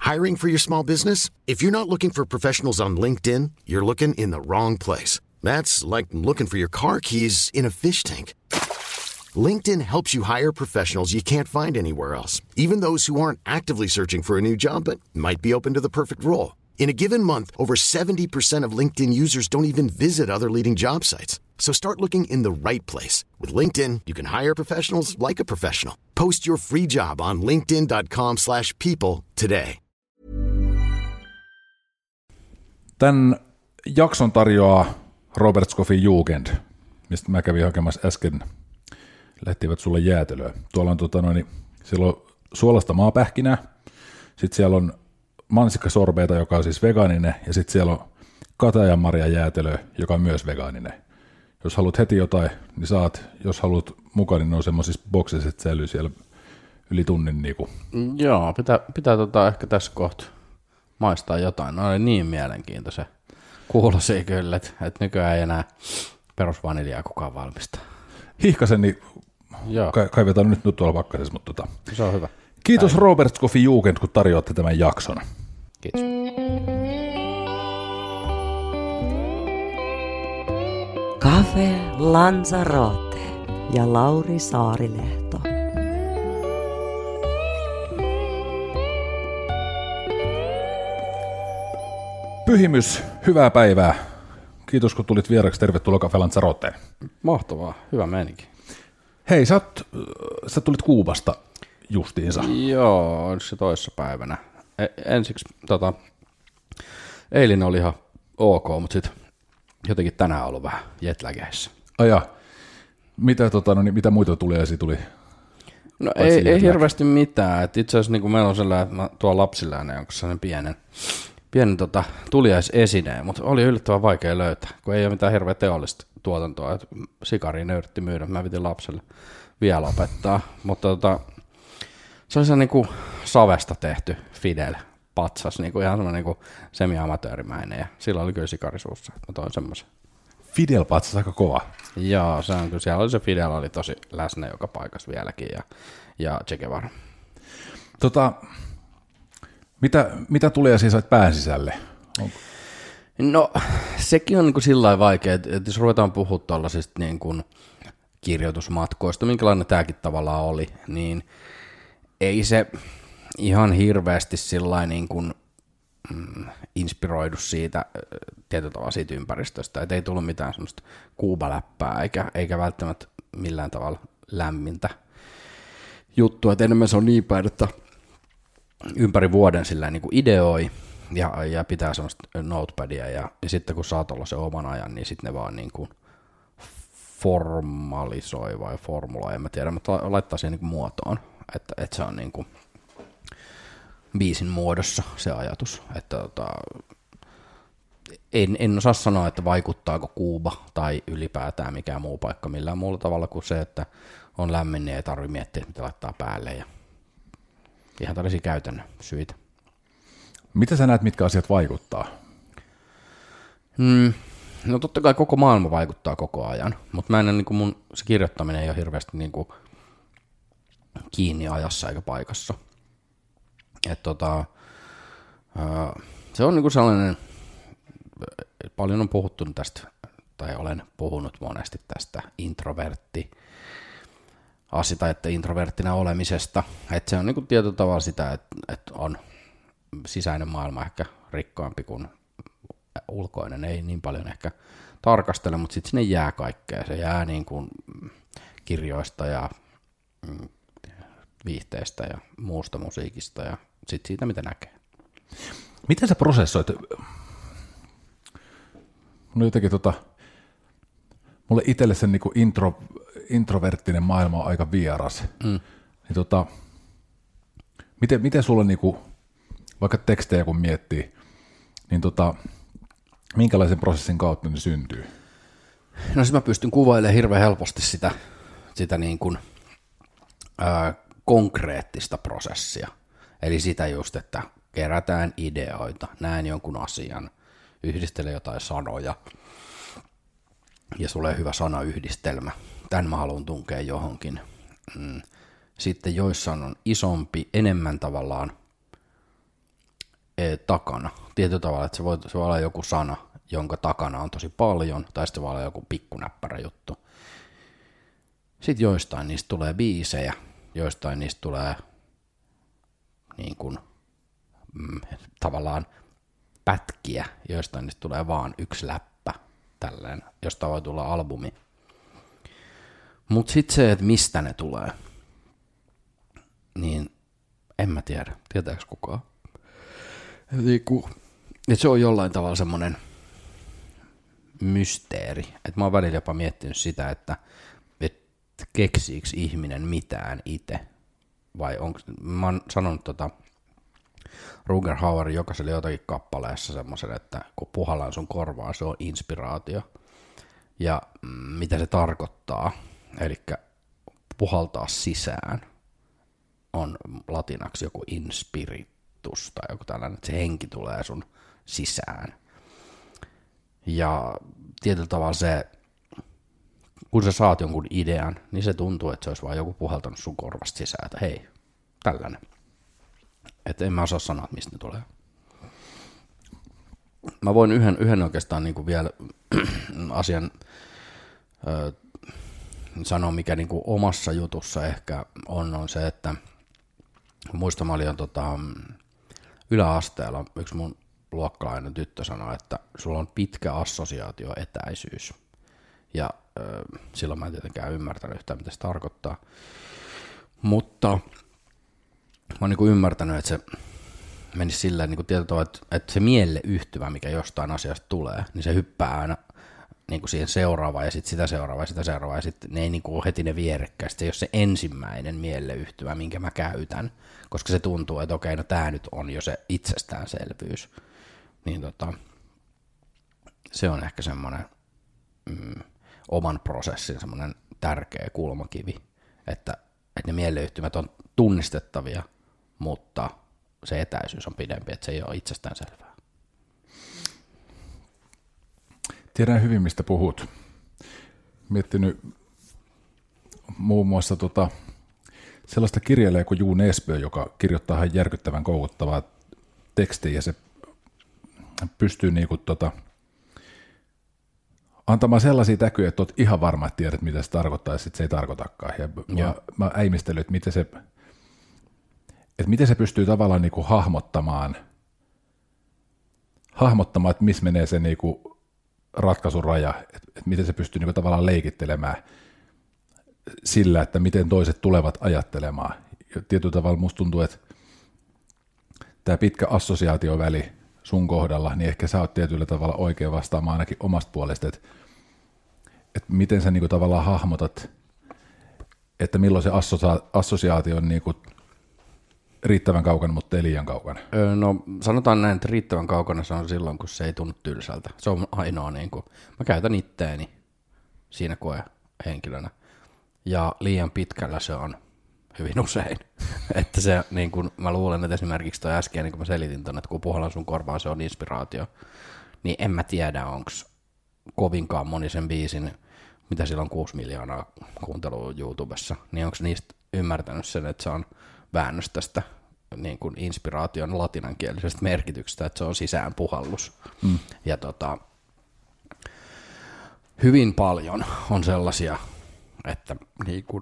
Hiring for your small business? If you're not looking for professionals on LinkedIn, you're looking in the wrong place. That's like looking for your car keys in a fish tank. LinkedIn helps you hire professionals you can't find anywhere else, even those who aren't actively searching for a new job but might be open to the perfect role. In a given month, over 70% of LinkedIn users don't even visit other leading job sites. So start looking in the right place. With LinkedIn, you can hire professionals like a professional. Post your free job on linkedin.com/people today. Tämän jakson tarjoaa Robert's Coffee Jugend, mistä mä kävin hakemassa äsken. Lähtivät sulle jäätelöä. Tuolla on, siellä on suolasta maapähkinää, sitten siellä on mansikkasorbeita, joka on siis vegaaninen, ja sitten siellä on katajanmarja jäätelöä, joka on myös vegaaninen. Jos haluat heti jotain, niin saat. Jos haluat mukaan, niin ne on semmoisissa boksissa, että säilyy siellä yli tunnin. Niinku. Joo, pitää ehkä tässä kohtaa maistaa jotain. Ne oli niin mielenkiintoisia. Kuulosia kyllä, että nykyään ei enää perusvaniljaa kukaan valmistaa. Hihkasen, niin kaivetaan nyt tuolla pakkasessa, mutta se on hyvä. Kiitos Robert's Coffee Jugend, kun tarjoatte tämän jakson. Kiitos. Cafe Lanzarote ja Lauri Saarilehto. Pyhimys, hyvää päivää. Kiitos kun tulit vieraksi. Tervetuloa Cafe Lanzaroteen. Mahtavaa, hyvä meininki. Hei, sä tulit Kuubasta justiinsa. Joo, on se toissa päivänä. Ensiksi eilen oli ihan ok, mutta sitten jotenkin tänään on ollut vähän jetlageissä. Mitä muita tuli? No ei hirveästi mitään. Et itse asiassa niin meillä on sellainen, että mä tuon lapsille aina jonkun sellainen pienen tuliaisesineen, mutta oli yllättävän vaikea löytää, kun ei ole mitään hirveä teollista tuotantoa. Sikariin ne yritti myydä, mä piti lapselle vielä opettaa, mutta se oli se niin savesta tehty Fidel-patsas, niin ihan semmoinen niin semi-amatöörimäinen, ja sillä oli kyllä sikari suussa, että mä toin semmoisen. Fidel-patsas aika kova. Joo, se on kyllä, siellä oli se Fidel, oli tosi läsnä joka paikassa vieläkin, ja Che Guevara. Mitä tulee siis sait pään sisälle? No, sekin on niin sillä lailla vaikea, että jos ruvetaan puhua tuollaisista niin kuin kirjoitusmatkoista, minkälainen tämäkin tavallaan oli, niin ei se ihan hirveästi sillä niin kuin inspiroidu siitä tietyllä tavalla siitä ympäristöstä, että ei tullut mitään semmoista kuubaläppää eikä välttämättä millään tavalla lämmintä juttua, että enemmän se on niin päin, että ympäri vuoden sillä niin kuin ideoi ja pitää semmoista notepadia ja sitten kun saa tuollaisen oman ajan, niin sitten ne vaan niin kuin formalisoi vai formuloi, en mä tiedä, mutta laittaa siihen niin kuin muotoon, että se on niin kuin biisin muodossa se ajatus, että en osaa sanoa, että vaikuttaako Kuuba tai ylipäätään mikään muu paikka millään muulla tavalla kuin se, että on lämmin ja ei tarvitse miettiä, mitä laittaa päälle ja ihan tällaisia käytännön syitä. Mitä sä näet, mitkä asiat vaikuttaa? No totta kai koko maailma vaikuttaa koko ajan, mutta mä en niin kuin se kirjoittaminen ei ole hirveästi niin kuin kiinni ajassa eikä paikassa. Se on niin kuin sellainen, paljon on puhuttu tästä, tai olen puhunut monesti tästä introverttina olemisesta, että se on niin kuin tietyllä tavalla sitä, että on sisäinen maailma ehkä rikkaampi kuin ulkoinen, ei niin paljon ehkä tarkastele, mutta sitten sinne jää kaikkea, se jää niin kuin kirjoista ja viihteistä ja muusta musiikista ja sitten siitä, mitä näkee. Miten sä prosessoit? Mulla jotenkin mulle itselle sen niinku introverttinen maailma on aika vieras. Niin miten sulla niinku, vaikka tekstejä kun miettii, niin minkälaisen prosessin kautta ne syntyy? No siis mä pystyn kuvailemaan hirveän helposti sitä niin kuin, konkreettista prosessia. Eli sitä just, että kerätään ideoita, näen jonkun asian, yhdistelen jotain sanoja ja sulle hyvä sanayhdistelmä. Tän mä haluan tunkea johonkin. Sitten joissain on isompi, enemmän tavallaan takana. Tietyllä tavalla, että se voi olla joku sana, jonka takana on tosi paljon, tai sitten se voi olla joku pikkunäppärä juttu. Sitten joistain niistä tulee biisejä, joistain niistä tulee niin kuin, tavallaan pätkiä, joistain niistä tulee vaan yksi läppä, tälleen, josta voi tulla albumi. Mutta sitten se, että mistä ne tulee, niin en mä tiedä, tietääkö kukaan. Et se on jollain tavalla semmoinen mysteeri. Et mä oon välillä jopa miettinyt sitä, että keksiikö ihminen mitään itse, vai onko, mä oon sanonut Rutger Hauerin jokaiselle jotakin kappaleessa semmoisen, että kun puhallaan sun korvaa, se on inspiraatio. Ja mitä se tarkoittaa, eli puhaltaa sisään, on latinaksi joku inspiritus tai joku tällainen, että se henki tulee sun sisään. Ja tietyllä tavalla se, kun sä saat jonkun idean, niin se tuntuu, että se olisi vaan joku puhaltanut sun korvasta sisään, että hei, tällainen. Että en mä osaa sanoa, mistä ne tulee. Mä voin yhden oikeastaan niin kuin vielä asian sanoa, mikä niin kuin omassa jutussa ehkä on se, että muistan, mä olin yläasteella, yksi mun luokkalainen tyttö sanoi, että sulla on pitkä assosiaatioetäisyys. Ja silloin mä en tietenkään ymmärtänyt yhtään, mitä se tarkoittaa. Mutta mä oon niin kuin ymmärtänyt, että se menisi silleen niin tietyllä että se mieleyhtymä, mikä jostain asiasta tulee, niin se hyppää aina niin kuin siihen seuraavaan ja sitten sitä seuraavaa ja sitä seuraavaa ja sitten ne ei niin kuin heti ne vierekkäin. Se ei ole se ensimmäinen mieleyhtymä, minkä mä käytän, koska se tuntuu, että okei, no tää nyt on jo se itsestäänselvyys. Niin se on ehkä semmoinen oman prosessin semmoinen tärkeä kulmakivi, että ne mieleyhtymät on tunnistettavia, mutta se etäisyys on pidempi, että se ei ole itsestäänselvää. Tiedän hyvin, mistä puhut. Miettinyt muun muassa sellaista kirjailijaa kuin Jon Esbø, joka kirjoittaa ihan järkyttävän koukuttavaa tekstiä, ja se pystyy niinku antamaan sellaisia täkyjä, että olet ihan varma, että tiedät, mitä se tarkoittaa, ja sitten se ei tarkoitakaan. Ja mä äimistelen, että miten se pystyy tavallaan niinku hahmottamaan, että missä menee se niinku ratkaisun raja, että miten se pystyy niinku tavallaan leikittelemään sillä, että miten toiset tulevat ajattelemaan. Ja tietyllä tavalla musta tuntuu, että tämä pitkä assosiaatioväli sun kohdalla, niin ehkä sä oot tietyllä tavalla oikein vastaamaan ainakin omasta puolesta, että miten sä niinku tavallaan hahmotat, että milloin se assosiaatio on niinku riittävän kaukana, mutta ei liian kaukana. No sanotaan näin, että riittävän kaukana se on silloin, kun se ei tunnu tylsältä. Se on ainoa, mä käytän itteeni siinä koehenkilönä. Ja liian pitkällä se on hyvin usein. Että se, niin kuin mä luulen, että esimerkiksi toi äsken, niin kun mä selitin ton, että kun puhallan sun korvaan, se on inspiraatio, niin en mä tiedä, onko kovinkaan moni sen biisin, mitä sillä on 6 miljoonaa kuuntelua YouTubessa, niin onko niistä ymmärtänyt sen, että se on väännös tästä niin kuin inspiraation latinankielisestä merkityksestä, että se on sisäänpuhallus. Ja hyvin paljon on sellaisia, että niin kuin,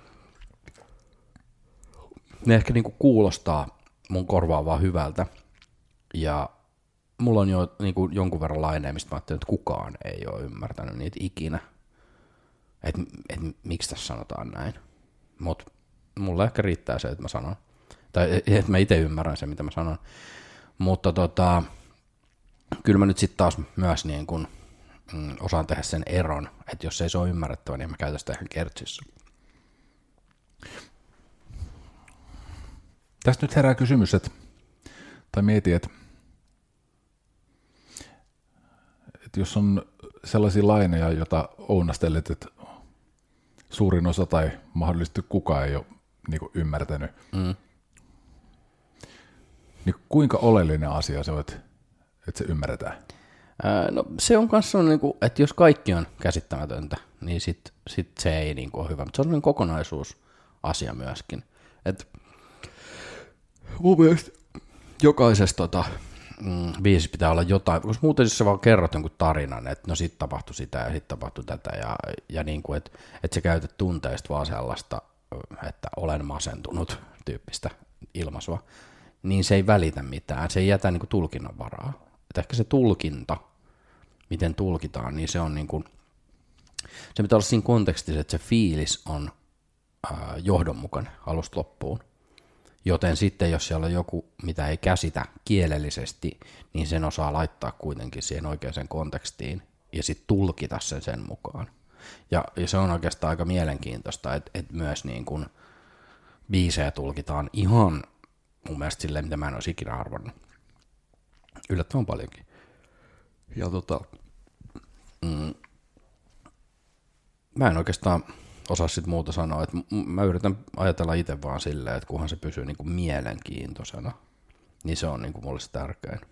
ne ehkä niin kuin kuulostaa mun korvaan vaan hyvältä, ja mulla on jo niin kuin jonkun verran laineja, mistä mä ajattelin, että kukaan ei ole ymmärtänyt niitä ikinä, että miksi tässä sanotaan näin, mutta mulla ehkä riittää se, että mä sanon, tai että mä itse ymmärrän sen, mitä mä sanon, mutta kyllä mä nyt sitten taas myös niin kun, osaan tehdä sen eron, että jos ei se ole ymmärrettävä, niin mä käytän sitä ihan kertsissä. Tästä nyt herää kysymys, tai mieti, että jos on sellaisia laineja, joita ounastelet, että suurin osa tai mahdollisesti kukaan ei ole niin kuin ymmärtänyt, niin kuinka oleellinen asia se on, että se ymmärretään? No se on myös sellainen, että jos kaikki on käsittämätöntä, niin sit se ei niin kuin ole hyvä, mutta se on sellainen kokonaisuusasia myöskin. Et mun mielestä jokaisessa biisi pitää olla jotain, koska muuten jos sä vaan kerrot jonkun tarinan, että no sit tapahtui sitä ja sit tapahtui tätä ja niin kuin, että sä käytät tunteista vaan sellaista, että olen masentunut tyyppistä ilmaisua, niin se ei välitä mitään, se ei jätä niin kuin tulkinnan varaa. Että ehkä se tulkinta, miten tulkitaan, niin se on niin kuin, se pitää olla siinä kontekstissa, että se fiilis on johdonmukainen alusta loppuun. Joten sitten, jos siellä on joku, mitä ei käsitä kielellisesti, niin sen osaa laittaa kuitenkin siihen oikeaan kontekstiin ja sitten tulkita sen mukaan. Ja se on oikeastaan aika mielenkiintoista, että myös niin kun biisejä tulkitaan ihan mun mielestä silleen, mitä mä en olisi ikinä arvannut. Yllättävän paljonkin. Ja mä en oikeastaan osaa sit muuta sanoa, että mä yritän ajatella itse vaan silleen, että kunhan se pysyy niinku mielenkiintoisena, niin se on niinku mulle se tärkein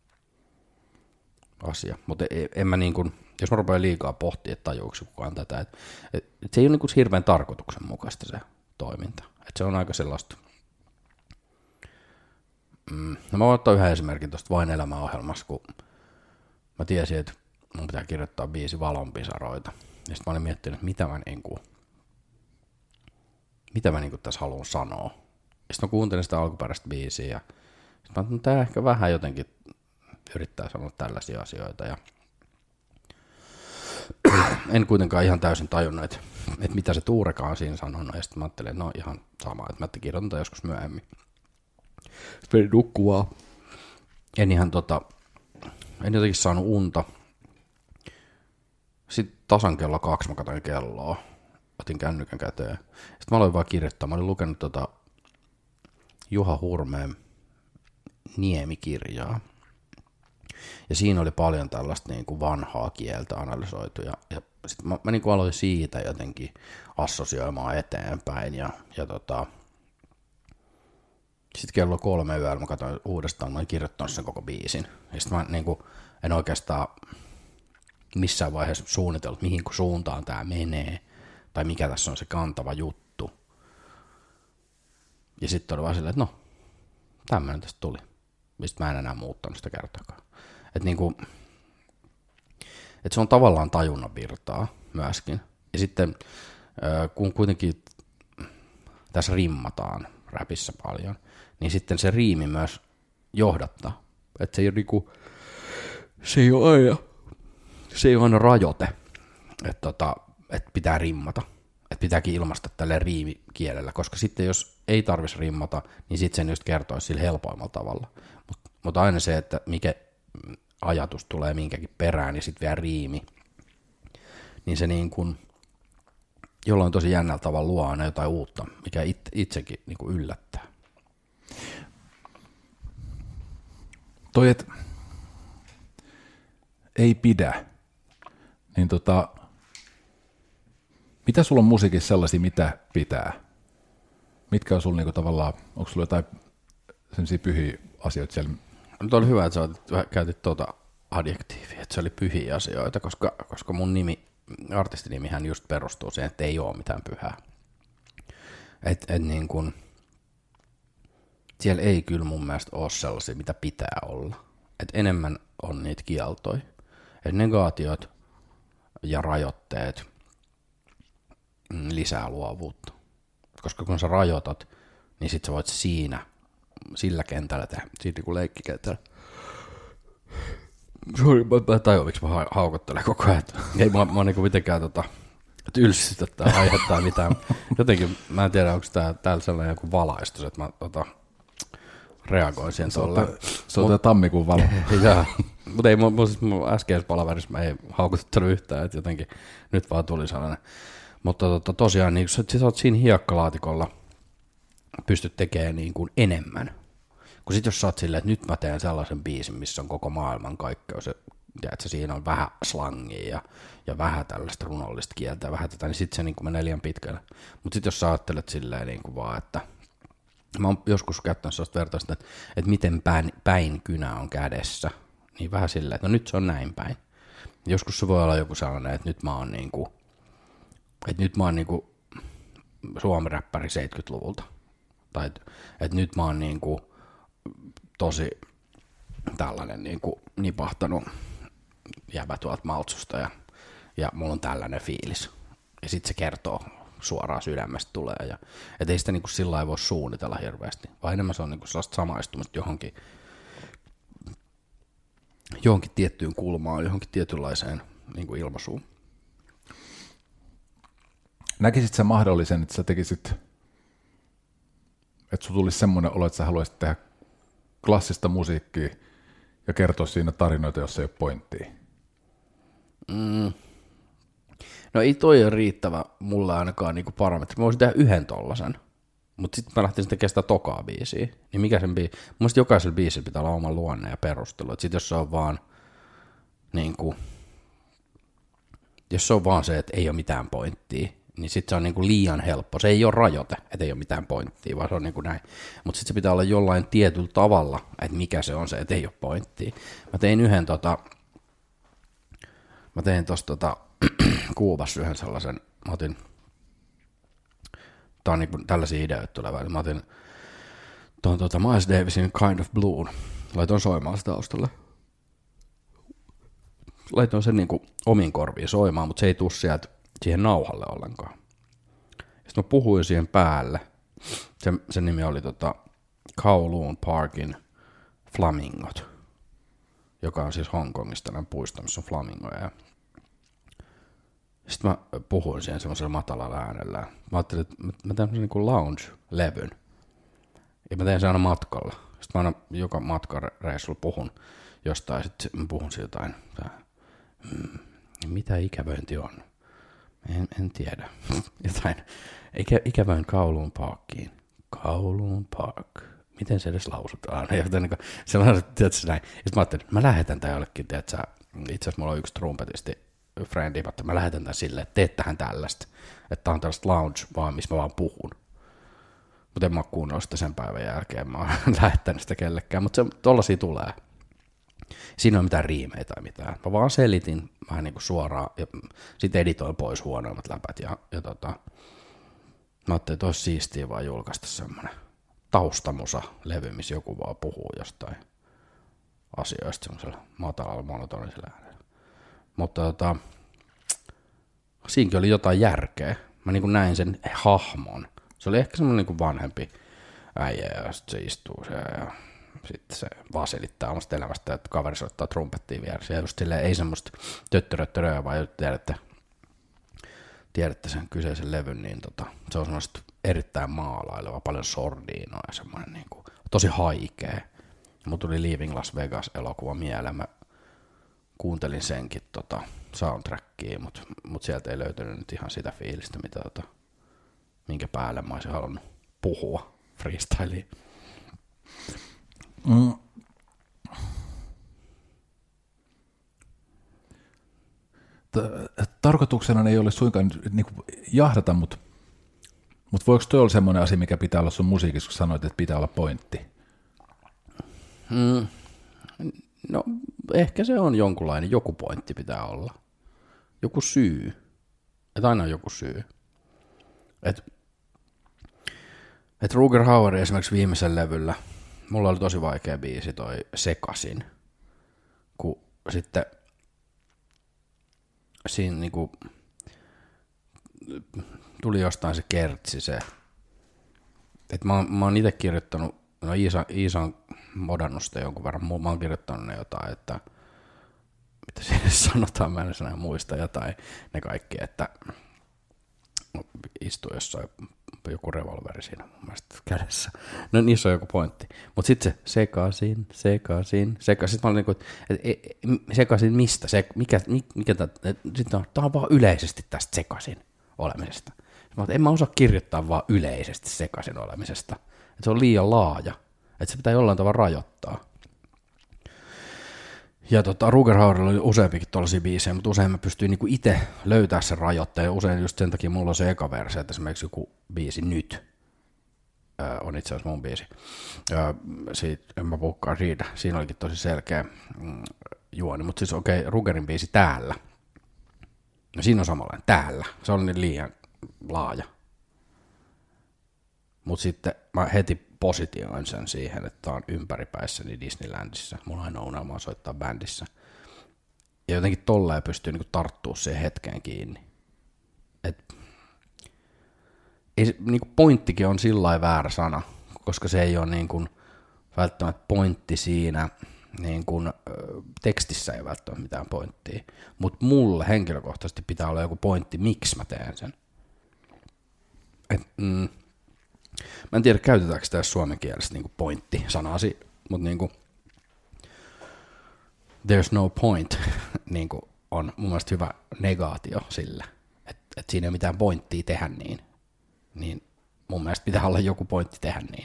asia. Mutta en mä niinku, jos mä rupean liikaa pohtia, että tajuuko kukaan tätä, että se ei ole niinku hirveän tarkoituksenmukaista se toiminta. Että se on aika sellaista. No mä voin ottaa yhden esimerkin tuosta Vain elämäohjelmassa, kun mä tiesin, että mun pitää kirjoittaa biisi Valonpisaroita. Ja sitten mä olin miettinyt, että mitä mä tässä haluan sanoa. Ja sitten mä kuuntelin sitä alkuperäistä biisiä ja sitten mä ajattelin, että tää ehkä vähän jotenkin yrittää sanoa tällaisia asioita. Ja en kuitenkaan ihan täysin tajunnut, että mitä se Tuurekaan on siinä sanonut. Ja sitten mä ajattelin, että no ihan sama, että mä kirjoitan tätä joskus myöhemmin. Sitten meni nukkuvaa. En jotenkin saanut unta. Sitten tasan kello 2 mä katsoin kelloa. Otin kännykän käteen. Sitten mä aloin vaan kirjoittaa. Mä olin lukenut Juha Hurmeen Niemi-kirjaa. Ja siinä oli paljon tällaista niin kuin vanhaa kieltä analysoitu. Ja sitten mä niin kuin aloin siitä jotenkin assosioimaan eteenpäin. Ja sitten kello 3 yöllä mä katsoin uudestaan, mä olin kirjoittanut sen koko biisin. Ja sitten mä niin kuin en oikeastaan missään vaiheessa suunnitellut, mihin suuntaan tää menee, tai mikä tässä on se kantava juttu. Ja sitten oli vaan silleen, että no, tämmöinen tästä tuli. Ja sitten mä en enää muuttanut sitä kertaakaan. Että niinku, se on tavallaan tajunnan virtaa myöskin. Ja sitten kun kuitenkin tässä rimmataan räpissä paljon, niin sitten se riimi myös johdattaa. Että se ei ole niinku, se ei ole aina rajoite, että pitää rimmata, että pitääkin ilmaista tälle riimikielellä, koska sitten jos ei tarvitsisi rimmata, niin sitten sen just kertoisi sillä helpoimmalla tavalla. Mutta aina se, että mikä ajatus tulee minkäkin perään ja sitten vielä riimi, niin se niin kuin jollain tosi jännällä tavalla luo aina jotain uutta, mikä itsekin niin kuin yllättää. Toi, et ei pidä, niin mitä sulla on musiikissa sellaisia, mitä pitää? Mitkä on sulla niinku tavallaan, onko sulla jotain sellaisia pyhiä asioita siellä? Nyt oli hyvä, että sä käytit adjektiivia, että se oli pyhiä asioita, koska mun artistinimihän just perustuu siihen, että ei ole mitään pyhää. Et niin kun, siellä ei kyllä mun mielestä ole sellaisia, mitä pitää olla. Et enemmän on niitä kieltoja. Et negaatiot ja rajoitteet lisää luovuutta. Koska kun sä rajoitat, niin sit sä voit sillä kentällä tehdä, siitä kun leikkikentällä. Sori, mä tajun, miksi mä haukottelen koko ajan. Ei mä niinku mitenkään tylsistä tai aiheuttaa mitään. Jotenkin, mä en tiedä, onko täällä sellainen joku valaistus, että mä reagoin siihen tolleen. Se on tammikuun valo. Jaa, mutta ei mun äskeisessä palaverissa mä ei haukuttanut yhtään, että jotenkin nyt vaan tuli sellainen. Mutta tosiaan, niin sä oot siinä hiekkalaatikolla, pystyt tekemään niin kuin enemmän. Kun sit jos sä oot silleen, että nyt mä teen sellaisen biisin, missä on koko maailman kaikkeus, ja että siinä on vähän slangia ja vähän tällaista runollista kieltä ja vähän tätä, niin sit se niin kuin menee liian pitkälle. Mutta sit jos sä ajattelet silleen niin kuin vaan, että mä oon joskus käyttänyt sellaista vertausta, että miten päin kynä on kädessä, niin vähän silleen, että no nyt se on näin päin. Joskus se voi olla joku sellainen, että nyt mä oon niinku suomiräppäri 70-luvulta. Tai että nyt mä oon niinku tosi tällainen niin kuin nipahtanut jäbä tuolta Maltsusta ja mulla on tällainen fiilis. Ja sitten se kertoo suoraan sydämestä tulee. Että ei sitä niin kuin sillä lailla voi suunnitella hirveästi, vaan enemmän se on niin kuin sellaista samaistumista johonkin tiettyyn kulmaan, johonkin tietynlaiseen niin kuin ilmaisuun. Näkisit sä mahdollisen, että sä tekisit, että sulla tulisi semmoinen olo, että sä haluaisit tehdä klassista musiikkia ja kertoa siinä tarinoita, jossa ei ole pointtia? No ei toi ole riittävä mulle ainakaan niinku parametri. Mä voisin tehdä yhden tollasen, mutta sitten mä lähtisin tekemään sitä tokaa biisiä. Niin mikä sen biisi? Mun mielestä jokaisella biisillä pitää olla oma luonne ja perustelu. Sitten jos se on vaan niinku, jos se on vaan se, että ei ole mitään pointtia, niin sitten se on niinku liian helppo. Se ei ole rajoite, että ei ole mitään pointtia, vaan se on niinku näin. Mutta sitten se pitää olla jollain tietyllä tavalla, että mikä se on se, että ei ole pointtia. Mä tein tosta Kuubassa yhden sellaisen, tää on niinku tällaisia ideoita tulevaa, mä otin tuon Miles Davisin Kind of Blue, laitoin soimaan sitä taustalle. Laitoin sen niinku omiin korviin soimaan, mutta se ei tuu sieltä siihen nauhalle ollenkaan. Sitten mä puhuin siihen päälle. Sen nimi oli Kowloon Parkin Flamingot, joka on siis Hongkongista näin puisto, missä on flamingoja. Sitten mä puhuin siihen semmoisella matalalla äänellä. Mä ajattelin, että mä teen semmoisen niin kuin lounge-levyn. Ja mä teen sen aina matkalla. Sitten mä aina joka matkareissulla puhun jostain. Sitten mä puhun siitä jotain. Mitä ikävöinti on? En tiedä. Jotain. Ikävöin Kowloon Parkiin. Kowloon Park. Miten se edes lausutaan? Sellainen, tiedätkö näin. Sitten mä ajattelin, että mä lähetän tää jollekin, tiedätkö, itse asiassa mulla on yksi trumpetisti, friendi, mutta mä lähetän tän silleen, että teet tähän tällaista. Että tää on tällaista lounge vaan, missä mä vaan puhun. Mutta en mä oo kuunnellut sitä sen päivän jälkeen, mä oon lähettänyt sitä kellekään, mutta tollasia tulee. Siinä ei ole mitään riimejä tai mitään. Mä vaan selitin vähän niin kuin suoraan ja sit editoin pois huonoimmat läpät ja mä ajattelin, että olisi siistiä vaan julkaista semmonen taustamusa-levy, missä joku vaan puhuu jostain asioista semmoisella matalalla monotonisella äänellä. Mutta siinäkin oli jotain järkeä. Mä niin kuin näin sen hahmon. Se oli ehkä semmoinen niin kuin vanhempi äijä ja sitten se istuu siellä ja sitten se vaan selittää omasta elämästä, että kaveri soittaa trumpettia vieressä. Ja just silleen ei semmoista töttöröttöröä, vaan tiedätte sen kyseisen levyn, niin se on semmoista erittäin maalaileva, paljon sordiinoa ja semmoinen niin kuin, tosi haikea. Mun tuli Leaving Las Vegas-elokuva mieleen. Mä kuuntelin senkin soundtrackia, mutta sieltä ei löytynyt nyt ihan sitä fiilistä, minkä päälle mä olisin halunnut puhua freestyliin. Tarkoituksena ei ole suinkaan niin kuin jahdata, mutta voiko toi olla semmoinen asia, mikä pitää olla sun musiikissa, kun sanoit, että pitää olla pointti? No ehkä se on jonkunlainen, joku pointti pitää olla. Joku syy. Että aina on joku syy. Että Ruger Hauer esimerkiksi viimeisen levyllä, mulla oli tosi vaikea biisi toi Sekasin, kun sitten siinä niinku tuli jostain se kertsi se, että mä oon itse kirjoittanut, no Iisa on modannut sitä jonkun verran, mä oon kirjoittanut ne jotain, että mitä siinä sanotaan, mä en enää muista jotain, ne kaikki, että istuu jossain joku revolveri siinä mun mielestä kädessä. No niissä on joku pointti. Mutta sitten se sekasin. Sitten mä olin niin kuin, että sekasin mistä? Sitten tää on vaan yleisesti tästä sekasin olemisesta. En mä osaa kirjoittaa vaan yleisesti sekasin olemisesta. Että se on liian laaja. Että se pitää jollain tavalla rajoittaa. Ja Ruger Hauerilla oli useampikin tuollaisia biisejä, mutta usein mä pystyin niinku itse löytämään sen rajoitteen. Ja usein just sen takia mulla on se eka versio, että esimerkiksi joku biisi nyt on itse asiassa mun biisi. Siitä en mä puhukaan siitä. Siinä olikin tosi selkeä juoni. Mutta siis okei, Rugerin biisi Täällä. No siinä on samanlainen Täällä. Se oli niin liian laaja. Mutta sitten mä heti positioin sen siihen, että on ympäripäissäni Disneylandissa. Mun ainoa unelma on soittaa bändissä. Ja jotenkin tolleen pystyy niinku tarttua siihen hetkeen kiinni. Niinku pointtikin on sillä väärä sana, koska se ei ole niinku välttämättä pointti siinä, niinku, tekstissä ei välttämättä mitään pointtia, mutta mulle henkilökohtaisesti pitää olla joku pointti, miksi mä teen sen. Mä en tiedä, käytetäänkö tässä suomen kielessä niinku pointti-sanasi, mutta niinku, there's no point niinku on mun mielestä hyvä negaatio sillä, että siinä ei ole mitään pointtia tehdä niin mun mielestä pitää olla joku pointti tehdä niin.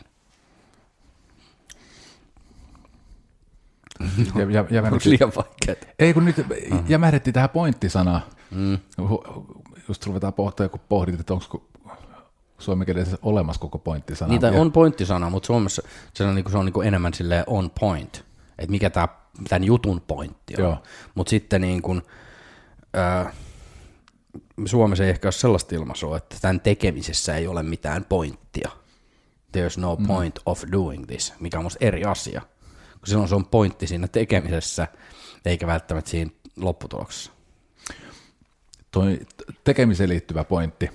Onko liian vaikeaa? Ei kun nyt jämähdettiin tähän pointtisanaan. Just ruvetaan pohdit, että onko suomen kielessä olemassa koko pointtisana. Niitä on pointtisana, mutta Suomessa se on niinku enemmän silleen on point, että mikä tämän jutun pointti on. Mutta sitten niin kun, Suomessa ei ehkä ole sellaista ilmaisua, että tämän tekemisessä ei ole mitään pointtia. There's no point of doing this, mikä on musta eri asia. Silloin se on pointti siinä tekemisessä, eikä välttämättä siinä lopputuloksessa. Toi tekemiseen liittyvä pointti,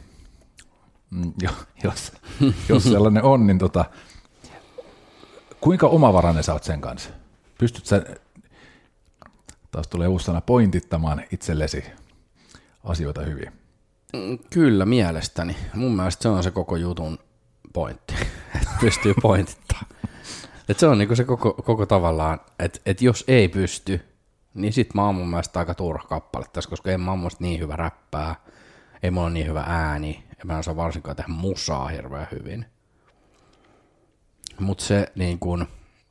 jos sellainen on, niin kuinka omavarainen sä oot sen kanssa? Pystyt sä, taas tulee uusi sana, pointittamaan itsellesi asioita hyvin? Kyllä, mielestäni. Mun mielestä se on se koko jutun pointti, että pystyy pointittamaan. Että se on niinku se koko tavallaan, että jos ei pysty, niin sit mä oon mun mielestä aika turha kappale tässä, koska en mä oon niin hyvä räppää, ei mulla ole niin hyvä ääni, ja mä en osaa varsinkaan tehdä musaa hirveän hyvin. Mut se niin kun,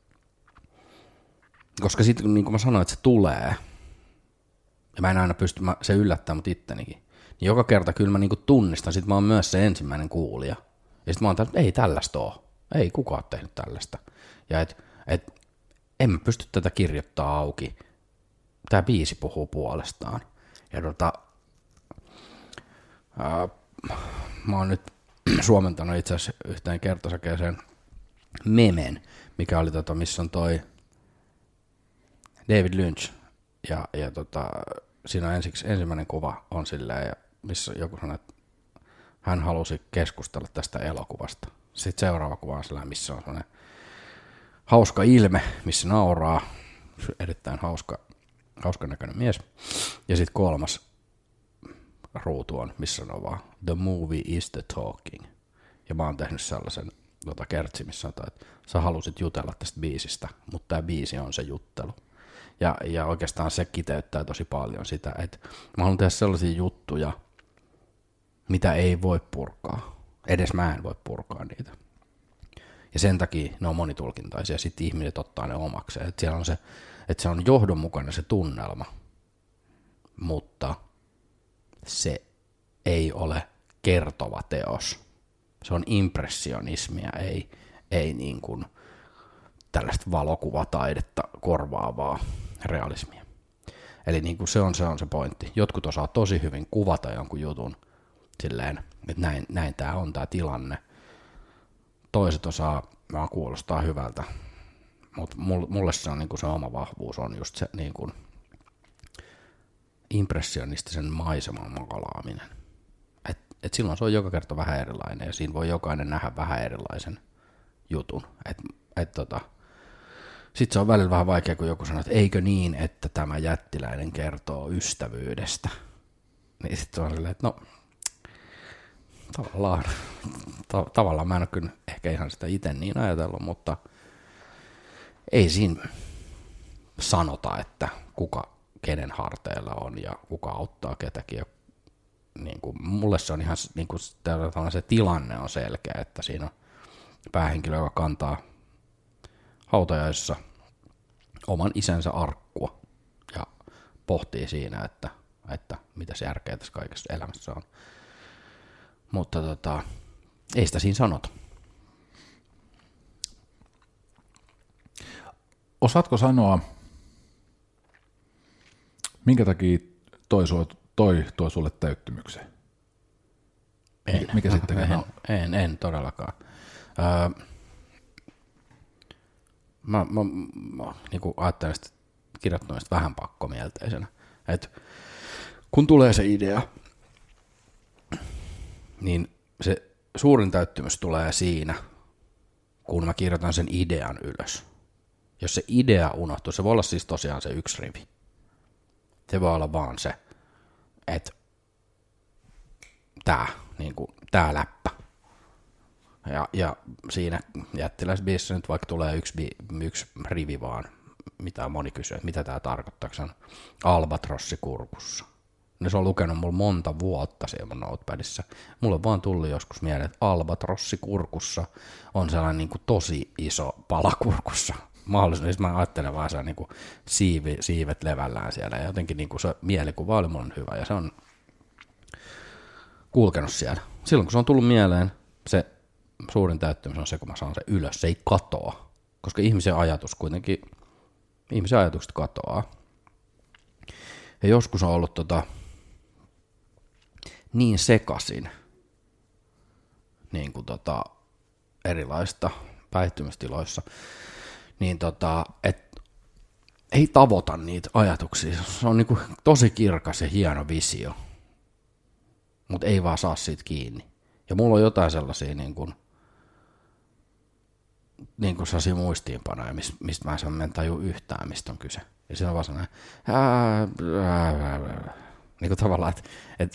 koska sit niin kuin mä sanoin, että se tulee, ja mä en aina pysty, se yllättää mut ittenikin, niin joka kerta kyllä mä niin kun tunnistan, sit mä oon myös se ensimmäinen kuulija. Ja sit mä oon että ei tällaista oo, ei kukaan ole tehnyt tällaista. Ja en mä pysty tätä kirjoittaa auki. Tää biisi puhuu puolestaan. Ja mä oon nyt suomentanut itse asiassa yhteen kertosäkeeseen memen, mikä oli missä on toi David Lynch. Ja siinä on ensimmäinen kuva on silleen, missä joku sanoo, että hän halusi keskustella tästä elokuvasta. Sitten seuraava kuva on sellainen, missä on sellainen hauska ilme, missä nauraa, erittäin hauska näköinen mies. Ja sitten kolmas ruutu on, missä on vaan the movie is the talking. Ja mä oon tehnyt sellaisen kertsi, missä sanotaan, että sä halusit jutella tästä biisistä, mutta tämä biisi on se juttelu. Ja oikeastaan se kiteyttää tosi paljon sitä, että mä haluan tehdä sellaisia juttuja, mitä ei voi purkaa. Edes mä en voi purkaa niitä. Ja sen takia ne on monitulkintaisia, ja sitten ihmiset ottaa ne omakseen. Että siellä on se, että se on johdonmukainen se tunnelma, mutta se ei ole kertova teos. Se on impressionismia, ei niin kuin tällaista valokuvataidetta korvaavaa realismia. Eli niin kuin se on se pointti. Jotkut osaa tosi hyvin kuvata jonkun jutun silleen, että näin tämä on tämä tilanne. Toiset osaa vaan kuulostaa hyvältä, mutta mulle se on niin kuin se oma vahvuus on just se niin kuin impressionistisen maiseman makalaaminen. Et silloin se on joka kerta vähän erilainen ja siinä voi jokainen nähdä vähän erilaisen jutun. Sitten se on välillä vähän vaikea, kun joku sanoo, että eikö niin, että tämä jättiläinen kertoo ystävyydestä. Niin sitten on silleen, että no tavallaan mä en ole kyllä ehkä ihan sitä itse niin ajatellut, mutta ei siinä sanota, että kuka kenen harteilla on ja kuka auttaa ketäkin. Ja niin kuin, mulle se on ihan niin kuin, se tilanne on selkeä, että siinä on päähenkilö, joka kantaa hautajaisissa oman isänsä arkkua ja pohtii siinä, että mitä se järkeä tässä kaikessa elämässä on. Mutta ei sitä siinä sanota. Osaatko sanoa, minkä takia toi sulle täyttymyksen? Mikä sitten on? En todellakaan. Mä niin kuin ajattelen sitä kirjoittamista vähän pakkomielteisenä. Että kun tulee se idea, niin se suurin täyttymys tulee siinä, kun mä kirjoitan sen idean ylös. Jos se idea unohtuu, se voi olla siis tosiaan se yksi rivi. Se voi olla vaan se, että tää läppä. Ja siinä jättiläisbiisissä nyt vaikka tulee yksi rivi vaan, mitä moni kysyy, että mitä tää tarkoittaa, se on albatrossi kurkussa. No se on lukenut mulla monta vuotta siellä mun notepadissa. Mulle on vaan tullut joskus mieleen, että albatrossi kurkussa on sellainen niin kuin tosi iso pala kurkussa. Mahdollisesti mä ajattelen vaan se niin kuin siivet levällään siellä ja jotenkin niin kuin se mielikuva oli mulle hyvä ja se on kulkenut siellä. Silloin kun se on tullut mieleen, se suurin täyttymys on se, kun mä saan se ylös. Se ei katoa, koska ihmisen ajatukset katoaa. Ja joskus on ollut niin sekaisin niin kuin erilaista päihtymistiloissa, niin että ei tavoita niitä ajatuksia. Se on niin kuin tosi kirkas ja hieno visio, mutta ei vaan saa siitä kiinni. Ja mulla on jotain sellaisia niin kuin sellaisia muistiinpanoja, mistä mä en tajua yhtään, mistä on kyse. Ja siinä on vaan sellainen, niin kuin tavallaan, että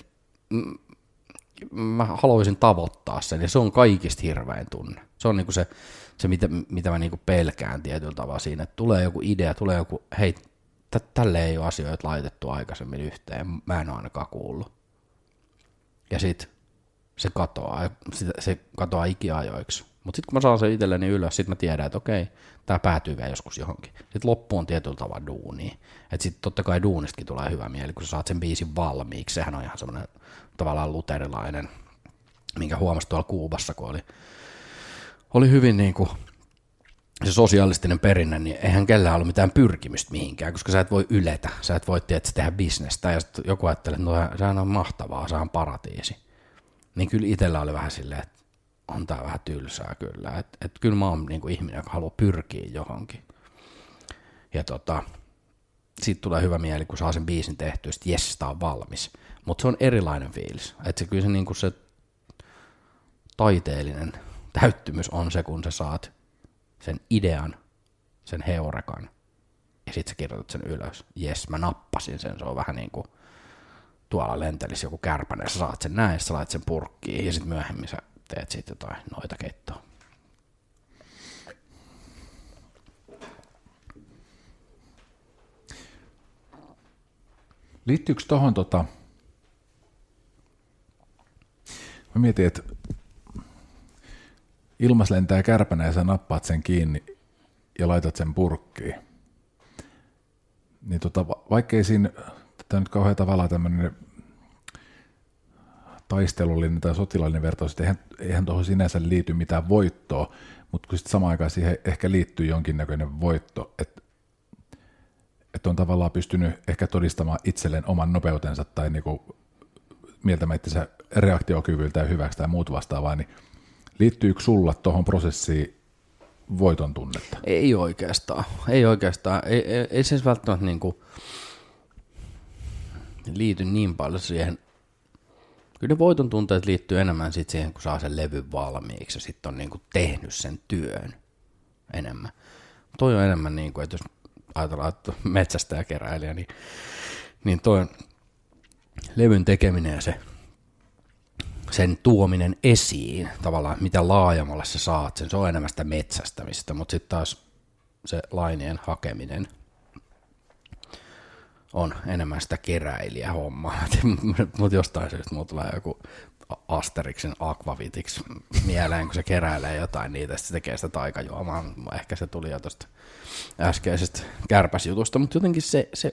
mä haluaisin tavoittaa sen, ja se on kaikista hirvein tunne. Se on niin kuin se mitä mä niin kuin pelkään tietyllä tavalla siinä, että tulee joku idea, tulee joku, hei, tälle ei ole asioita laitettu aikaisemmin yhteen, mä en ole ainakaan kuullut. Ja sit se katoaa ikiajoiksi. Mutta sitten kun mä saan sen itselleni ylös, sit mä tiedän, että okei, tää päätyy vielä joskus johonkin. Sitten loppu on tietyllä tavalla duunia. Että sitten totta kai duunistakin tulee hyvä mieli, kun sä saat sen biisin valmiiksi. Sehän on ihan semmoinen tavallaan luterilainen, minkä huomasi tuolla Kuubassa, kun oli hyvin niin kuin se sosiaalistinen perinne, niin eihän kellään ollut mitään pyrkimystä mihinkään, koska sä et voi yletä, sä et voi tehdä bisnestä, ja sitten joku ajattelee, että no, sehän on mahtavaa, se on paratiisi. Niin kyllä itsellä oli vähän silleen, että on tää vähän tylsää kyllä, että kyllä mä oon niin kuin ihminen, joka haluaa pyrkiä johonkin. Ja siitä tulee hyvä mieli, kun saa sen biisin tehtyä, että jes, tää on valmis. Mutta se on erilainen fiilis, että se kyllä se, niin kuin se taiteellinen täyttymys on se, kun sä saat sen idean, sen heurekan, ja sit sä kirjoitat sen ylös. Jes, mä nappasin sen, se on vähän niin kuin tuolla lentelisi joku kärpänen, sä saat sen näin, sä lait sen purkkiin, ja sit myöhemmin sä teet siitä jotain noita keittoa. Liittyykö tohon mä mietin, että ilmas lentää kärpänä ja sä nappaat sen kiinni ja laitat sen purkkiin. Niin vaikkei siinä, tämä nyt kauhean tavallaan tämmöinen taistelullinen tai sotilaallinen vertaus, että eihän tuohon sinänsä liity mitään voittoa, mutta kun sitten samaan aikaan siihen ehkä liittyy jonkinnäköinen voitto, että on tavallaan pystynyt ehkä todistamaan itselleen oman nopeutensa tai niinku mieltämään itsensä reaktiokyvyltä ja hyväksi tai muut vastaavaa, niin liittyykö sulla tuohon prosessiin voiton tunnetta? Ei oikeastaan. Ei se välttämättä niinku liity niin paljon siihen. Kyllä ne voiton tunteet liittyy enemmän sit siihen, kun saa sen levyn valmiiksi ja sitten on niinku tehnyt sen työn enemmän. Toi on enemmän niin kuin, että jos ajatellaan, että metsästäjäkeräilijä, niin toi levyn tekeminen ja sen tuominen esiin, tavallaan mitä laajemmalle sä saat sen, se on enemmän sitä metsästämistä, mutta sitten taas se lainien hakeminen on enemmän sitä keräilijähommaa, mutta jostain syystä mulla tulee joku Asterixin Aquavitix mieleen, kun se keräilee jotain niitä, ja se tekee sitä taikajuomaa, ehkä se tuli jo tuosta äskeisestä kärpäsjutusta, mutta jotenkin se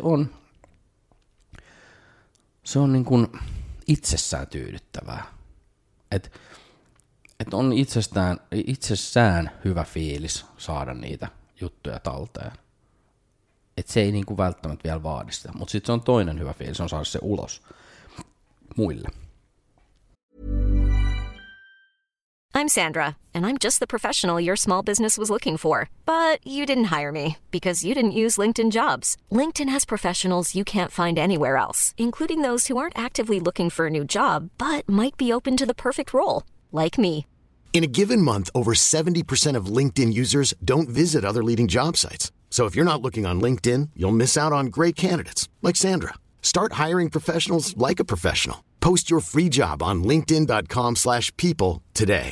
on niin kuin itsessään tyydyttävää, että on itsessään hyvä fiilis saada niitä juttuja talteen. Että se ei niinku välttämättä vielä vaadi sitä, mutta sitten se on toinen hyvä fiilis, on saada se ulos muille. I'm Sandra, and I'm just the professional your small business was looking for. But you didn't hire me because you didn't use LinkedIn Jobs. LinkedIn has professionals you can't find anywhere else, including those who aren't actively looking for a new job, but might be open to the perfect role, like me. In a given month, over 70% of LinkedIn users don't visit other leading job sites. So if you're not looking on LinkedIn, you'll miss out on great candidates like Sandra. Start hiring professionals like a professional. Post your free job on linkedin.com/people today.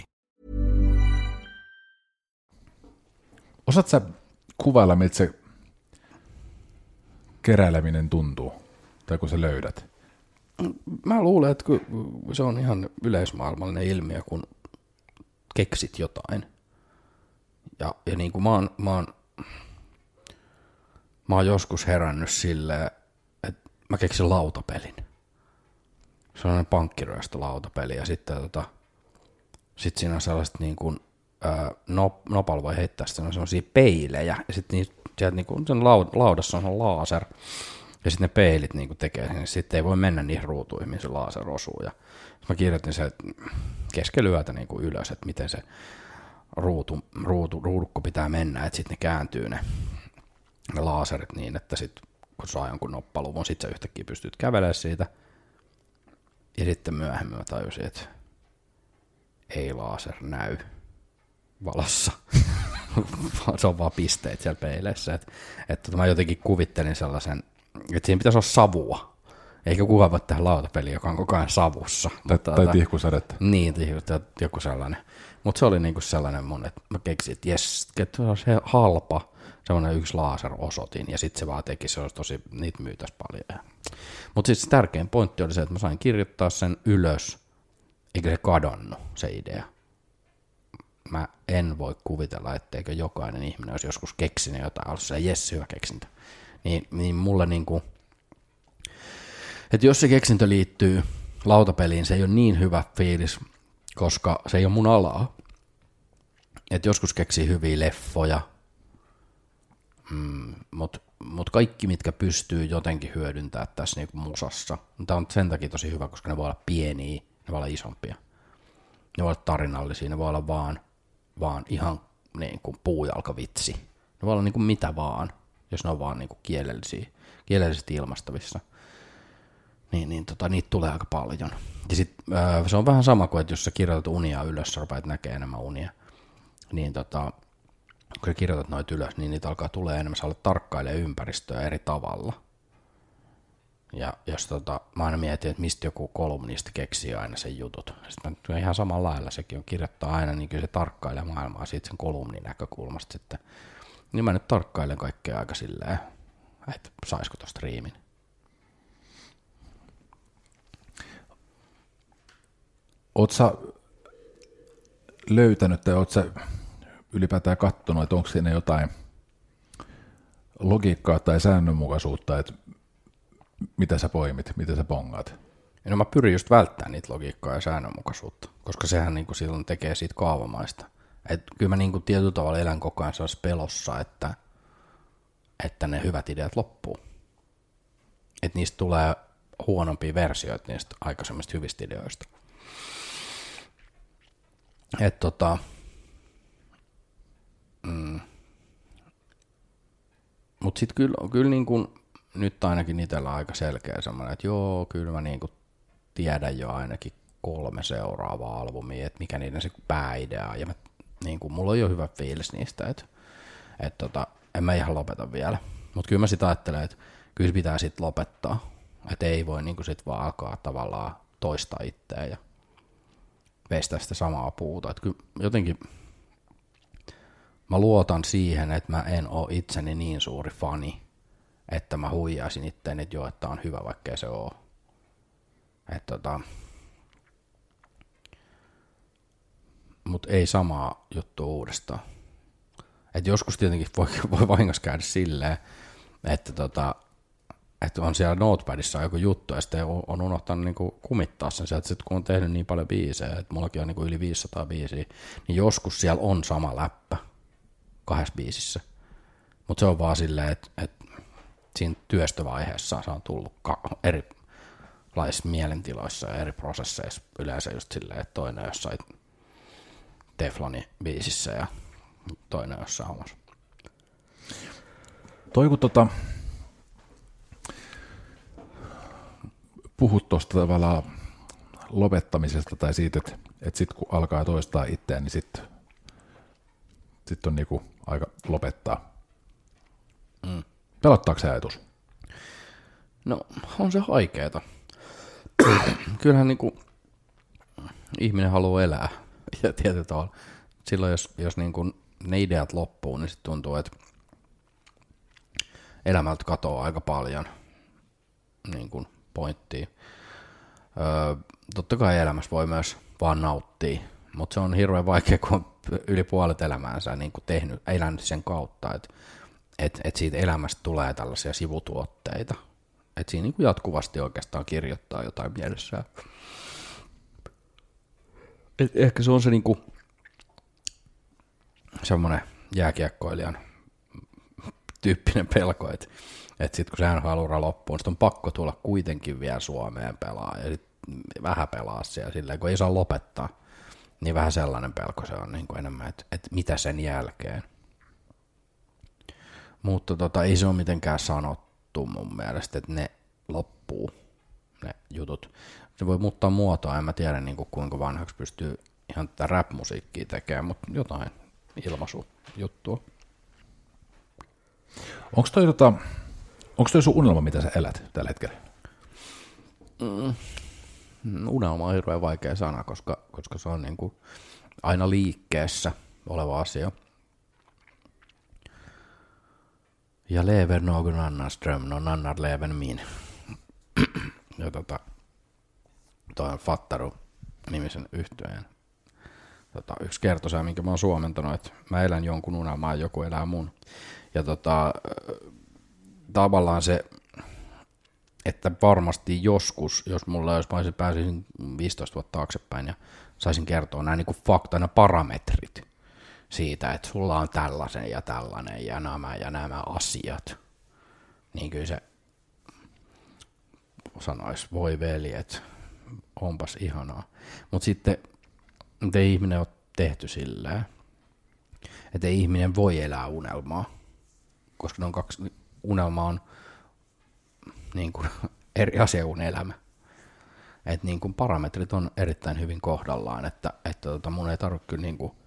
Osaat sä kuvailla, miltä se keräileminen tuntuu, tai kun sä löydät? Mä luulen, että se on ihan yleismaailmallinen ilmiö, kun keksit jotain. Ja niin kuin mä oon joskus herännyt silleen, että mä keksin lautapelin. Sellainen pankkiryöstölautapeli ja sitten sit siinä on sellaiset niin kuin nopalla voi heittää sellaisia peilejä ja sitten sieltä niin kuin sen laudassa on laser ja sitten ne peilit niin kuin tekee sen, sitten ei voi mennä niihin ruutuihin, mihin se laser osuu. Ja mä kirjoitin se keskellä yötä niin kuin ylös, että miten se ruudukko pitää mennä, että sitten ne kääntyy ne laserit niin, että sitten kun saa jonkun noppaluvun, sitten sä yhtäkkiä pystyt kävelemään siitä. Ja sitten myöhemmin mä tajusin, että ei laser näy valossa. Se on vaan pisteet siellä peileissä. Että mä jotenkin kuvittelin sellaisen, että siinä pitäisi olla savua. Eikä kukaan voi tehdä lautapeliä, joka on koko ajan savussa. Tai tihkusadetta. Niin, joku sellainen. Mutta se oli niinku sellainen mun, että mä keksin, että jes, että se olisi halpa, semmoinen yksi laserosoitin, ja sitten se vaan teki, se olisi tosi, niitä myytäisi paljon. Mutta siis tärkein pointti oli se, että mä sain kirjoittaa sen ylös, eikä se kadonnut, se idea. Mä en voi kuvitella, etteikö jokainen ihminen olisi joskus keksinyt jotain, ollut se jes, hyvä keksintö. Niin mulle niinku, että jos se keksintö liittyy lautapeliin, se ei ole niin hyvä fiilis, koska se ei ole mun alaa. Että joskus keksii hyviä leffoja, mutta kaikki, mitkä pystyy jotenkin hyödyntämään tässä niinku musassa, tämä on sen takia tosi hyvä, koska ne voi olla pieniä, ne voi olla isompia. Ne voi olla tarinallisia, ne voi olla vaan ihan niin kuin puujalkavitsi. Ne voi olla niin kuin mitä vaan, jos ne on vaan niin kuin kielellisesti ilmastavissa. Niitä tulee aika paljon. Ja sit, se on vähän sama kuin, että jos sä kirjoitat unia ylös, sä rupeat näkemään enemmän unia. Niin kun sä kirjoitat noita ylös, niin niitä alkaa tulee enemmän. Sä alat tarkkailemaan ympäristöä eri tavalla. Ja jos mä aina mietin, että mistä joku kolumnisti keksii aina sen jutut. Sitten mä ihan samalla lailla sekin on kirjoittaa aina, niin kyllä se tarkkailee maailmaa siitä sen kolumnin näkökulmasta sitten. Niin mä nyt tarkkailen kaikkea aika silleen, että saisiko tosta riimin. Oot sä löytänyt tai oot sä ylipäätään kattonut, että onko siinä jotain logiikkaa tai säännönmukaisuutta, että mitä sä poimit, mitä sä pongaat? No mä pyrin just välttämään niitä logiikkaa ja säännönmukaisuutta, koska sehän niinku silloin tekee siitä kaavamaista. Et kyllä mä niinku tietyllä tavalla elän koko ajan sellaisessa pelossa, että ne hyvät ideat loppuu. Että niistä tulee huonompia versioita niistä aikaisemmista hyvistä ideoista. Mutta sitten kyllä niinku, nyt ainakin itsellä aika selkeä semmoinen, että joo, kyllä mä niinku tiedän jo ainakin 3 seuraavaa albumia, että mikä niiden se pääidea on. Ja niinku, mulla on jo hyvä fiilis niistä, että en mä ihan lopeta vielä. Mutta kyllä mä sit ajattelen, että kyllä pitää sit lopettaa. Että ei voi niinku sit vaan alkaa tavallaan toistaa itseä ja veistää sitä samaa puuta. Että kyllä jotenkin mä luotan siihen, että mä en ole itseni niin suuri fani, että mä huijaisin itteeni, että joo, että on hyvä, vaikkei se ole. Mut ei samaa juttua uudestaan. Et joskus tietenkin voi vahingossa käydä silleen, että on siellä notepadissa joku juttu, ja sitten on unohtanut niinku kumittaa sen sieltä, että kun on tehnyt niin paljon biisejä, että mullakin on niinku yli 500 biisiä, niin joskus siellä on sama läppä 2 biisissä. Mutta se on vaan silleen, että siinä työstövaiheessa se on tullut erilaisissa mielentiloissa ja eri prosesseissa yleensä just silleen, että toinen jossain Teflonin biisissä ja toinen jossain omassa. Toi kun puhut tuosta tavallaan lopettamisesta tai siitä, että sitten kun alkaa toistaa itseään, niin sitten on niinku aika lopettaa. Pelottaako se ajatus? No, on se haikeeta. Kyllähän niinku ihminen haluaa elää ja tietyllä tavalla. Silloin jos niinku ne ideat loppuu, niin sitten tuntuu, että elämältä katoaa aika paljon niin kuin pointtia. Totta kai elämässä voi myös vaan nauttia, mutta se on hirveän vaikea, kun on yli puolet elämäänsä niin kuin elänyt sen kautta, että siitä elämästä tulee tällaisia sivutuotteita. Että siinä niin kuin jatkuvasti oikeastaan kirjoittaa jotain mielessään. Ehkä se on se niin kuin semmoinen jääkiekkoilijan tyyppinen pelko, että sitten kun se NHL-ura loppuu, niin on pakko tulla kuitenkin vielä Suomeen pelaa ja sitten vähän pelaa siellä silleen, kun ei saa lopettaa, niin vähän sellainen pelko se on niin kuin enemmän, että mitä sen jälkeen. Mutta ei se ole mitenkään sanottu mun mielestä, että ne loppuu, ne jutut. Se voi muuttaa muotoa, en mä tiedä niin kuin kuinka vanhaksi pystyy ihan tätä rap-musiikkia tekemään, mutta jotain ilmaisujuttua. Onko toi sun unelma, mitä sä elät tällä hetkellä? Unelma on hirveän vaikea sana, koska se on niin kuin aina liikkeessä oleva asia. Ja lever någon annans dröm, någon annan leven min. Ja toi on Fattaru-nimisen yhtyeen yksi kertosäe, minkä mä oon suomentanut, että mä elän jonkun unelmaa, joku elää mun. Ja tavallaan se, että varmasti joskus, jos mulla mä pääsisin 15 vuotta taaksepäin ja saisin kertoa nämä niin kuin fakta, parametrit siitä, että sulla on tällaisen ja tällainen ja nämä asiat, niin kyllä se sanoisi, voi veljet, onpas ihanaa. Mutta sitten ei ihminen ole tehty silleen, että ei ihminen voi elää unelmaa, koska ne on kaksi, unelma on niin kuin eri asia kuin elämä. Että niin kuin parametrit on erittäin hyvin kohdallaan, että mun ei tarvitse kyllä niin kuin,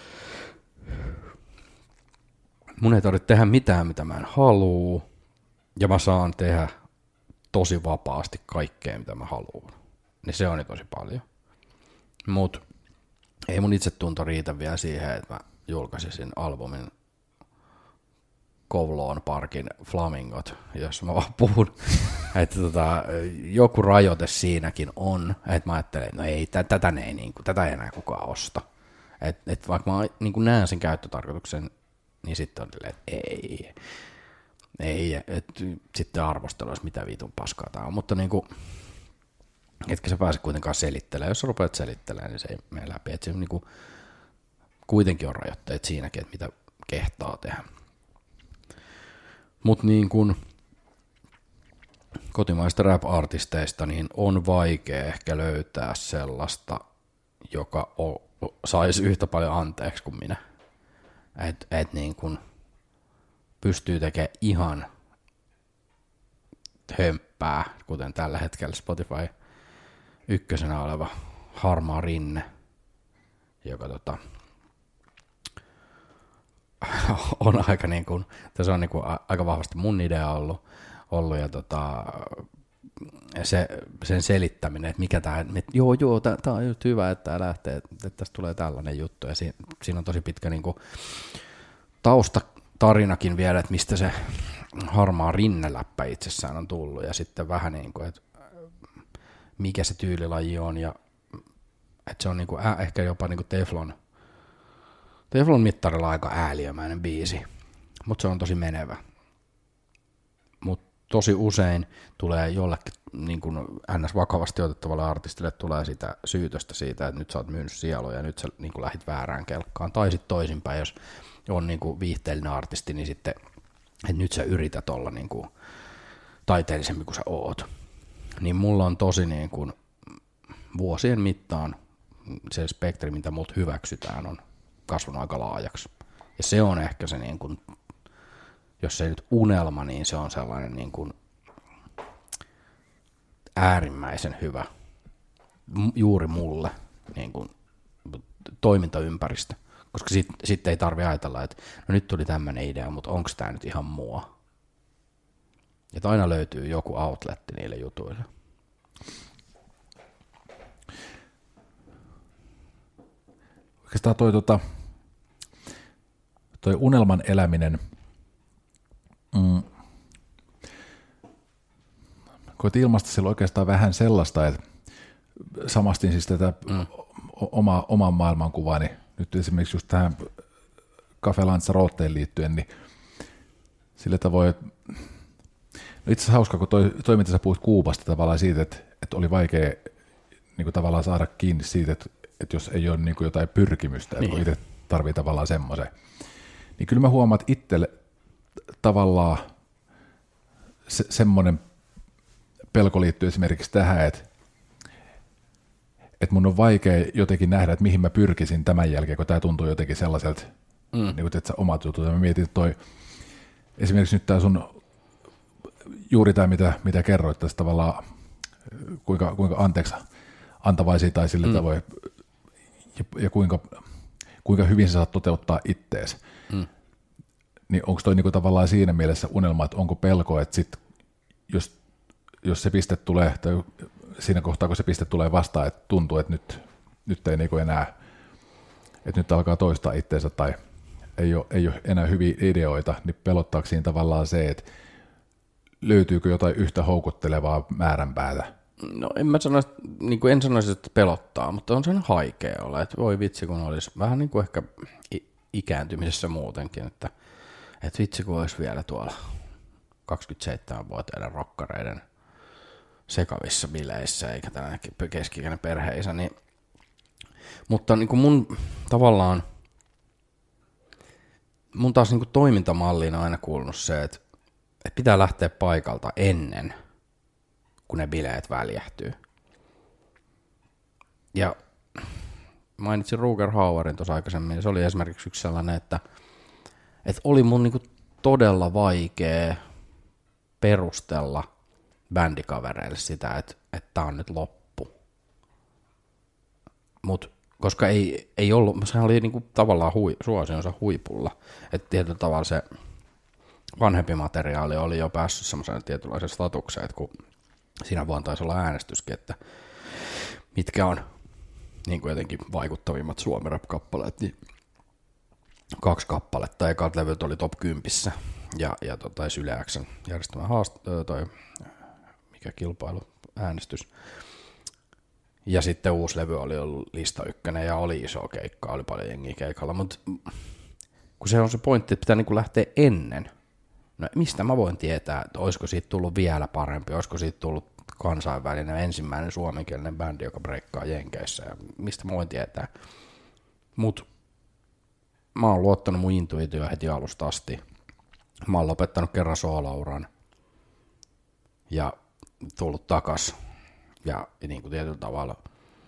mun ei tarvitse tehdä mitään, mitä mä en halua, ja mä saan tehdä tosi vapaasti kaikkea, mitä mä haluan. Niin se on jo tosi paljon. Mut ei mun itsetunto riitä vielä siihen, että mä julkaisisin albumin Kowloon Parkin Flamingot, jos mä vaan puhun. Että joku rajoite siinäkin on, että mä ajattelen, että no ei, tätä ei enää kukaan osta. Että vaikka mä niin näen sen käyttötarkoituksen, niin sitten on silleen, että ei, että sitten arvosteluisi mitä vitun paskaa tää on. Mutta niin kuin, etkä sä pääse kuitenkaan selittelemään. Jos sä rupeat selittelemään, niin se ei mene läpi. Että se niin kuin, kuitenkin on rajoitteet siinäkin, että mitä kehtaa tehdä. Mutta niin kuin kotimaista rap-artisteista niin on vaikea ehkä löytää sellaista, joka saisi yhtä paljon anteeksi kuin minä. Et niin kuin pystyy tekemään ihan hömppää, kuten tällä hetkellä Spotify ykkösenä oleva Harmaa Rinne, joka on aika niin kuin, se on niin kuin aika vahvasti mun idea ollut ja sen selittäminen, että mikä tämä, tämä on just hyvä, että tämä lähtee, että tästä tulee tällainen juttu, ja siinä on tosi pitkä niin kuin taustatarinakin vielä, että mistä se Harmaa Rinneläppä itsessään on tullut, ja sitten vähän niin kuin, että mikä se tyylilaji on, ja että se on niin kuin, ehkä jopa niin kuin Teflon mittarilla aika ääliömäinen biisi, mutta se on tosi menevä. Mutta tosi usein tulee jollekin niin kuin ns. Vakavasti otettavalle artistille tulee sitä syytöstä siitä, että nyt sä oot myynyt sieluja ja nyt sä niin kuin lähdit väärään kelkkaan. Tai sitten toisinpäin, jos on niin kuin viihteellinen artisti, niin sitten, että nyt sä yrität olla niin kuin taiteellisempi kuin sä oot. Niin mulla on tosi niin kuin vuosien mittaan se spektri, mitä mut hyväksytään, on kasvanut aika laajaksi. Ja se on ehkä se, niin kuin, jos ei nyt unelma, niin se on sellainen niin kuin äärimmäisen hyvä juuri mulle niin kuin toimintaympäristö. Koska sitten ei tarvitse ajatella, että no nyt tuli tämmöinen idea, mutta onko tämä nyt ihan mua? Että aina löytyy joku outletti niille jutuille. Oikeastaan toi unelman eläminen, koet ilmaista sillä oikeastaan vähän sellaista, että samastin siis tätä oman maailmankuvaani, nyt esimerkiksi just tähän Cafe Lanzarotteen liittyen, niin sillä tavoin, että no itse asiassa hauska, kun toi mitä sä puhuit Kuubasta tavallaan siitä, että oli vaikea niin kuin tavallaan saada kiinni siitä, että jos ei ole niin kuin jotain pyrkimystä, että kun itse tarvii tavallaan semmoisen, niin kyllä mä huomaan, että itselle tavallaan semmoinen pelko liittyy esimerkiksi tähän, että mun on vaikea jotenkin nähdä, että mihin mä pyrkisin tämän jälkeen, kun tämä tuntuu jotenkin sellaiselta, niin kuin että sä omat jutut. Ja mä mietin, että esimerkiksi nyt tämä sun juuri tämä, mitä kerroit tässä tavallaan, kuinka anteeksi antavaisia tai sillä tavoin, ja kuinka hyvin sä saat toteuttaa ittees. Niin onko toi niinku tavallaan siinä mielessä unelma, että onko pelko, että sit, jos se piste tulee, tai siinä kohtaa, kun se piste tulee vastaan, että tuntuu, että nyt ei niinku enää, että nyt alkaa toistaa itteensä tai ei ole enää hyviä ideoita, niin pelottaako siinä tavallaan se, että löytyykö jotain yhtä houkuttelevaa määränpäätä? No en sanoisi, että pelottaa, mutta on sen haikea olla, että voi vitsi, kun olisi vähän niin kuin ehkä ikääntymisessä muutenkin, että vitsi, kun olisi vielä tuolla 27-vuotiaiden rokkareiden sekavissa bileissä, eikä tällainen keski-ikäinen perheisä, niin, mutta niin kuin mun taas niin kuin toimintamalliin on aina kuulunut se, että pitää lähteä paikalta ennen, kun ne bileet väljähtyy. Ja mainitsin Ruger Hauerin tuossa aikaisemmin, se oli esimerkiksi yksi sellainen, että oli mun niinku todella vaikea perustella bändikavereille sitä, että tää on nyt loppu. Mut koska ei ollut, sehän oli niinku tavallaan suosionsa huipulla, että tietyllä tavalla se vanhempi materiaali oli jo päässyt semmoiseen tietynlaiseen statukseen, että kun siinä vuonna taisi olla äänestyskin, että mitkä on niin kuin jotenkin vaikuttavimmat Suomen rap-kappaleet, niin 2 kappaletta, ekat levyt oli top 10 ja Yle X:n järjestämä mikä kilpailu, äänestys. Ja sitten uusi levy oli ollut lista 1 ja oli iso keikka, oli paljon jengiä keikalla, mutta kun se on se pointti, että pitää niin kuin lähteä ennen. No mistä mä voin tietää, että olisiko siitä tullut vielä parempi, olisiko siitä tullut kansainvälinen ensimmäinen suomenkielinen bändi, joka breikkaa Jenkeissä, ja mistä mä voin tietää. Mut mä oon luottanut mun intuitioon heti alusta asti. Mä oon lopettanut kerran soolouran ja tullut takas, ja niin kuin tietyllä tavalla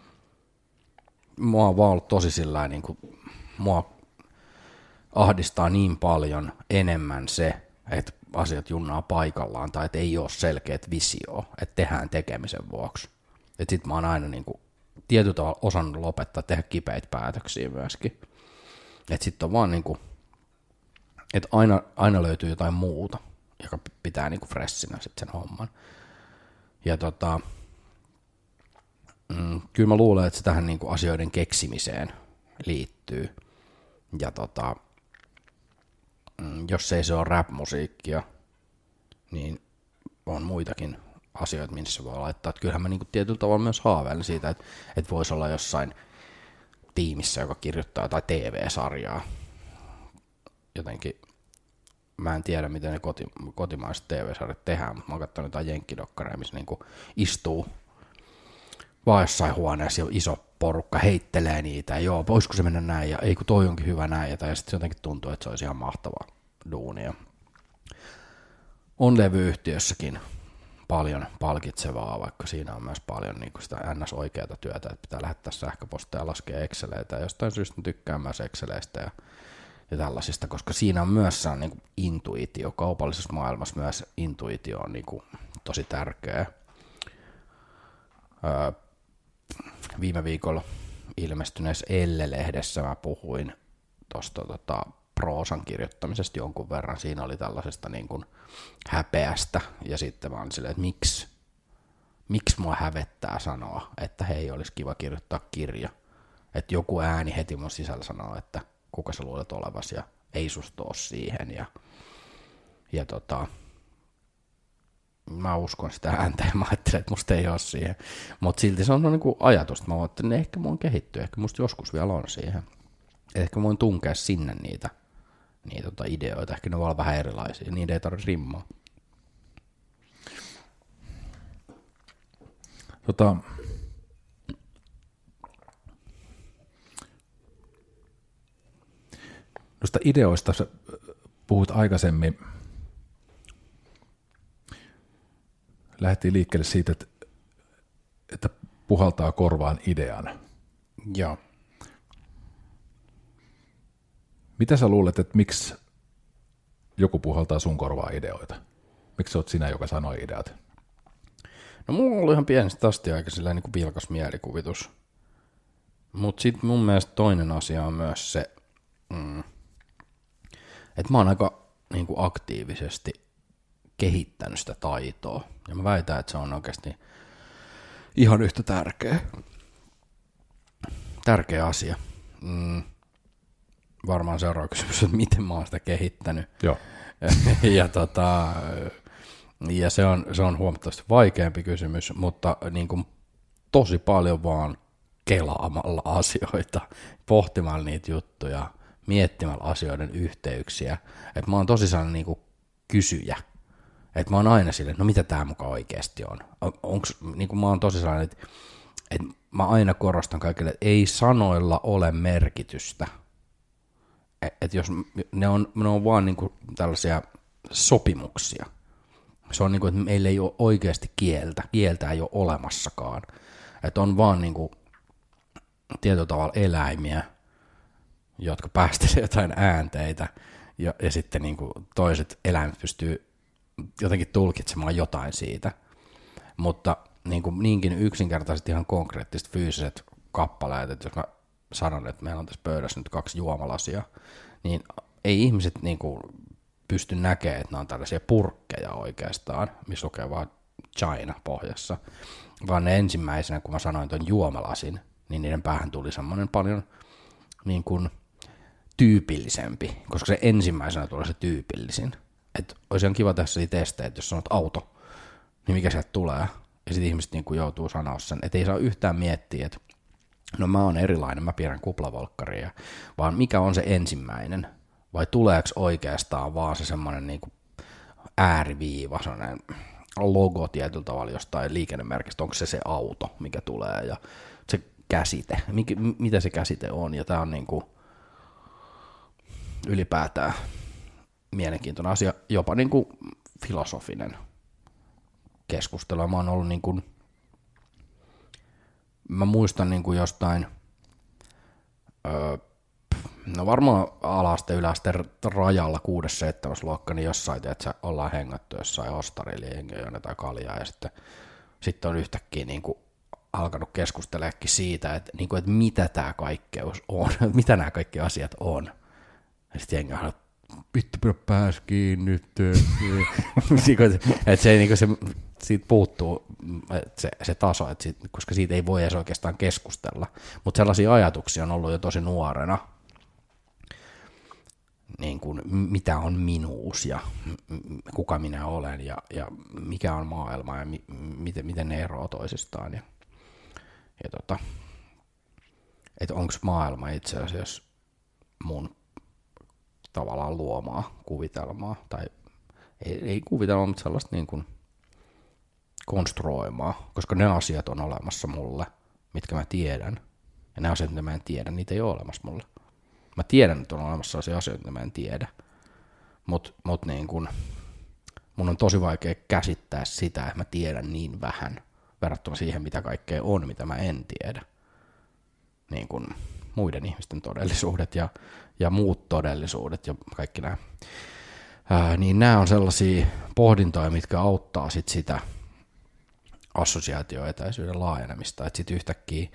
mä oon vaan ollut tosi sillä niin kuin mua ahdistaa niin paljon enemmän se, että asiat junnaa paikallaan tai että ei ole selkeät visio, että tehdään tekemisen vuoksi. Että sit mä oon aina niinku tietyllä tavalla osannut lopettaa, tehdä kipeitä päätöksiä myöskin. Että sit on vaan niinku, että aina löytyy jotain muuta, joka pitää niinku freshinä sit sen homman. Ja kyllä mä luulen, että se tähän niinku asioiden keksimiseen liittyy. Ja jos ei se ole rap-musiikkia, niin on muitakin asioita, missä voi laittaa. Että kyllähän mä niinku tietyllä tavalla myös haaveilen siitä, että voisi olla jossain tiimissä, joka kirjoittaa jotain TV-sarjaa. Jotenkin, mä en tiedä, miten ne kotimaiset TV-sarjat tehdään, mutta mä oon katsonut jotain jenkkidokkareja, missä niinku istuu vaan jossain huoneessa iso porukka heittelee niitä, ja joo, voisiko se mennä näin, ja ei kun toi onkin hyvä näin, ja sitten jotenkin tuntuu, että se olisi ihan mahtava duunia. On levyyhtiössäkin paljon palkitsevaa, vaikka siinä on myös paljon niin kuin sitä ns-oikeata työtä, että pitää lähettää sähköpostia ja laskea Exceleitä, ja jostain syystä tykkään myös Exceleistä ja tällaisista, koska siinä on myös niin kuin intuitio, kaupallisessa maailmassa myös intuitio on niin kuin tosi tärkeä. Viime viikolla ilmestyneessä Elle-lehdessä mä puhuin tuosta proosan kirjoittamisesta jonkun verran. Siinä oli tällaisesta niin kuin häpeästä, ja sitten mä olin silleen, että miksi mua hävettää sanoa, että hei, olisi kiva kirjoittaa kirja. Että joku ääni heti mun sisällä sanoo, että kuka sä luulet olevasi, ja ei susta ole siihen. Ja mä uskon sitä ääntä, ja mä ajattelen, että musta ei ole siihen. Mutta silti se on niin kuin ajatus. Mä ajattelin, että ehkä mä oon kehittyä, ehkä musta joskus vielä on siihen. Ehkä mä voin tunkea sinne niitä ideoita, ehkä ne voi olla vähän erilaisia, niitä ei tarvitse rimmaa. Noista ideoista sä puhut aikaisemmin, lähdettiin liikkeelle siitä, että puhaltaa korvaan idean. Joo. Mitä sä luulet, että miksi joku puhaltaa sun korvaa ideoita? Miksi sä oot sinä, joka sanoi ideat? No mulla on ollut ihan pienestä asti aika silleen niin kuin vilkas mielikuvitus. Mutta sitten mun mielestä toinen asia on myös se, että mä oon aika niin kuin aktiivisesti kehittänyt sitä taitoa. Ja mä väitän, että se on oikeasti ihan yhtä tärkeä asia. Varmaan seuraava kysymys, että miten mä oon sitä kehittänyt. Joo. Ja se on huomattavasti vaikeampi kysymys, mutta niin kuin tosi paljon vaan kelaamalla asioita, pohtimalla niitä juttuja, miettimällä asioiden yhteyksiä. Että mä oon tosi sellainen niin kuin kysyjä. Että mä oon aina silleen, että no mitä tää muka oikeasti on. Niin kuin mä oon tosi sellainen, että mä aina korostan kaikille, että ei sanoilla ole merkitystä. Että jos ne on vaan niin kuin tällaisia sopimuksia. Se on niin kuin, että meillä ei ole oikeasti kieltä ei ole olemassakaan. Että on vaan niin kuin tietyllä tavalla eläimiä, jotka päästelee jotain äänteitä, ja sitten niin kuin toiset eläimet pystyy jotenkin tulkitsemaan jotain siitä. Mutta niin kuin niinkin yksinkertaiset ihan konkreettiset fyysiset kappaleet, että jos mä sanon, että meillä on tässä pöydässä nyt 2 juomalasia, niin ei ihmiset niin kuin pysty näkemään, että ne on tällaisia purkkeja oikeastaan, missä lukee vaan China pohjassa, vaan ne ensimmäisenä, kun mä sanoin tuon juomalasin, niin niiden päähän tuli semmoinen paljon niin kuin tyypillisempi, koska se ensimmäisenä tulee se tyypillisin. Että olisi ihan kiva tässä testejä, että jos sanot auto, niin mikä sieltä tulee, ja sitten ihmiset niin kuin joutuu sanoa sen, että ei saa yhtään miettiä, että no mä oon erilainen, mä piirrän kuplavolkkaria, vaan mikä on se ensimmäinen, vai tuleeko oikeastaan vaan se semmoinen niin kuin ääriviiva, semmoinen logo tietyllä tavalla jostain liikennemerkistä, onko se auto, mikä tulee, ja se käsite, mitä se käsite on, ja tää on niin kuin ylipäätään mielenkiintoinen asia, jopa niin kuin filosofinen keskustelu. Mä oon ollut niin kuin, mä muistan niin kuin jostain, no varmaan ala-asteen yläasteen rajalla 6.-7. luokka, niin jossain, että ollaan hengattu jossain ostarilla ja jengi on jotain kaljaa, ja sitten on yhtäkkiä niin kuin alkanut keskusteleekin siitä, että, niin kuin, että mitä tämä kaikkeus on, mitä nämä kaikki asiat on. Ja sitten jengi on, vittu pidä pääs kiinni nyt. Että se, niin se, siitä puuttuu se taso, että koska siitä ei voi edes oikeastaan keskustella. Mutta sellaisia ajatuksia on ollut jo tosi nuorena, niin kuin, mitä on minuus ja kuka minä olen ja mikä on maailma ja miten ne eroavat toisistaan. Että onko maailma itse asiassa mun tavallaan luomaa kuvitelmaa, tai ei kuvitelmaa, mutta sellaista niin kuin konstruoimaa, koska ne asiat on olemassa mulle, mitkä mä tiedän, ja ne asiat, mitä mä en tiedä, niitä ei ole olemassa mulle. Mä tiedän, että on olemassa sellaisia asioita, mitä mä en tiedä, mut niin kuin mun on tosi vaikea käsittää sitä, että mä tiedän niin vähän verrattuna siihen, mitä kaikkea on, mitä mä en tiedä. Niin kuin muiden ihmisten todellisuudet ja muut todellisuudet ja kaikki nämä. Niin nämä on sellaisia pohdintoja, mitkä auttaa sitä assosiaatioetäisyyden laajenemista, että sitten yhtäkkiä,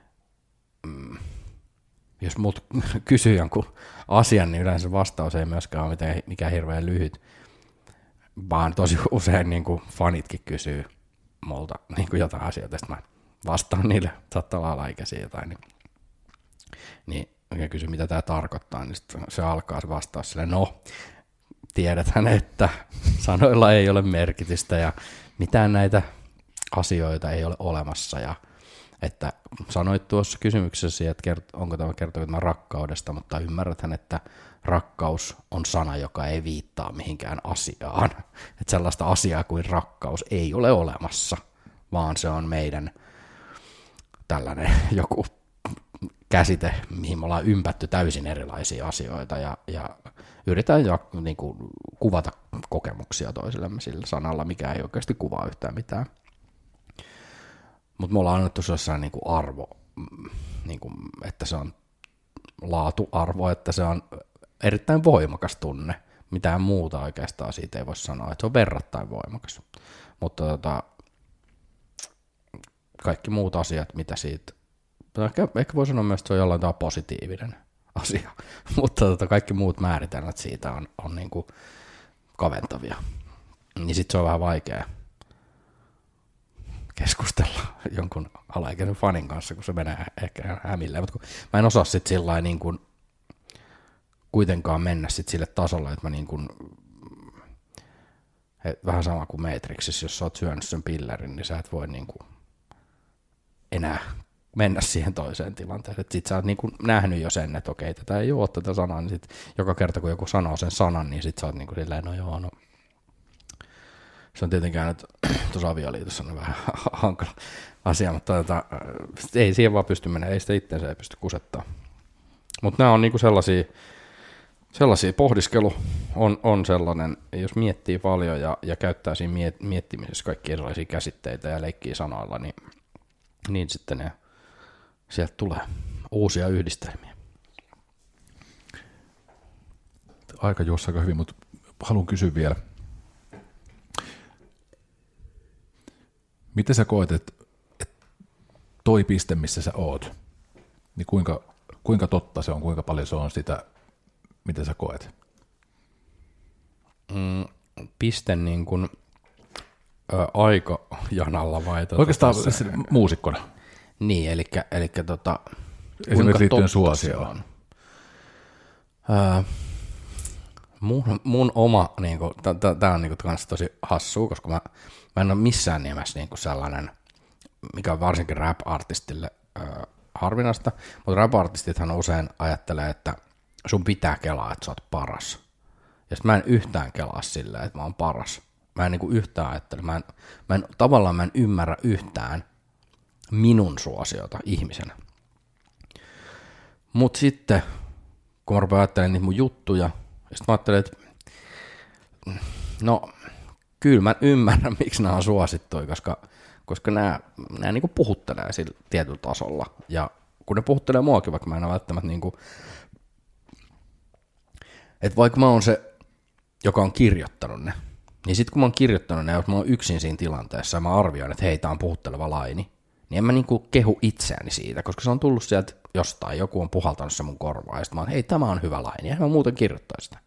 jos mut kysyy jonkun asian, niin yleensä vastaus ei myöskään ole mikään hirveän lyhyt, vaan tosi usein niin kuin fanitkin kysyy multa niin kuin jotain asioita, sitten mä vastaan niille, saattaa olla alaikäisiä jotain, niin kysy, mitä tämä tarkoittaa, niin sitten se alkaa se vastaus silleen, no, tiedäthän, että sanoilla ei ole merkitystä ja mitään näitä asioita ei ole olemassa ja että sanoit tuossa kysymyksessäsi, että onko tämä kertomaan rakkaudesta, mutta ymmärräthän, että rakkaus on sana, joka ei viittaa mihinkään asiaan. Että sellaista asiaa kuin rakkaus ei ole olemassa, vaan se on meidän tällainen joku käsite, mihin me ollaan ympätty täysin erilaisia asioita ja yritetään niin kuin kuvata kokemuksia toisillemme sillä sanalla, mikä ei oikeasti kuvaa yhtään mitään. Mutta me ollaan annettu jossain niin kuin arvo, niin kuin, että se on laatuarvo, että se on erittäin voimakas tunne. Mitään muuta oikeastaan siitä ei voi sanoa, että se on verrattain voimakas. Mutta kaikki muut asiat, mitä siitä, ehkä voi sanoa myös, että se on jollain tavalla positiivinen asia, mutta kaikki muut määritelmät siitä on niin kuin kaventavia. Niin sitten se on vähän vaikea keskustella jonkun alaikäisen fanin kanssa, kun se menee ehkä hämilleen, mutta mä en osaa sitten sillä niin kuin kuitenkaan mennä sit sille tasolle, että mä niin kuin, vähän sama kuin Matrixissa, jos sä oot syönyt sen pillerin, niin sä et voi niin kuin enää mennä siihen toiseen tilanteeseen. Sit sä oot niin kuin nähnyt jo sen, että okei, tätä ei ole tätä sanaa, niin sit joka kerta kun joku sanoo sen sanan, niin sit sä oot niin kuin silleen, no joo, no. Se on tietenkään, että tuossa avioliitossa on vähän hankala asia, mutta ei siihen vaan pysty menemään, ei sitä itseensä ei pysty kusettaa. Mutta nämä on niinku sellaisia pohdiskelu on sellainen, jos miettii paljon ja käyttää siinä miettimisessä kaikkia erilaisia käsitteitä ja leikkii sanoilla, niin sitten sieltä tulee uusia yhdistelmiä. Aika juossa aika hyvin, mutta haluan kysyä vielä. Miten sä koet, että toi piste, missä sä oot, niin kuinka totta se on, kuinka paljon se on sitä, mitä sä koet? Piste niin kuin aikajanalla vai? Oikeastaan muusikkona. Niin, eli esimerkiksi liittyen suosioon. Mun oma, niinku, tää on niinku kans tosi hassua, koska mä en ole missään nimessä niinku sellainen, mikä on varsinkin rap-artistille harvinaista, mutta rap-artistithan usein ajattelee, että sun pitää kelaa, että sä oot paras. Ja sit mä en yhtään kelaa silleen, että mä oon paras. Mä en niinku yhtään ajattele, tavallaan mä en ymmärrä yhtään minun suosiota ihmisenä. Mut sitten, kun mä rupean ajattelemaan niitä mun juttuja, ja sitten mä ajattelen, että no kyllä mä ymmärrän, miksi nämä on suosittuja, koska nämä niinku puhuttelee sillä tietyllä tasolla. Ja kun ne puhuttelee muakin, vaikka mä en ole välttämättä niinku, että vaikka mä oon se, joka on kirjoittanut ne, niin sitten kun mä oon kirjoittanut ne, jos mä oon yksin siinä tilanteessa ja mä arvioin, että hei, tää on puhutteleva laini, niin en mä niinku kehu itseäni siitä, koska se on tullut sieltä jostain, joku on puhaltanut se mun korvaan, ja sitten mä oon, hei, tämä on hyvä laini, ja mä muuten kirjoittaisin sitä.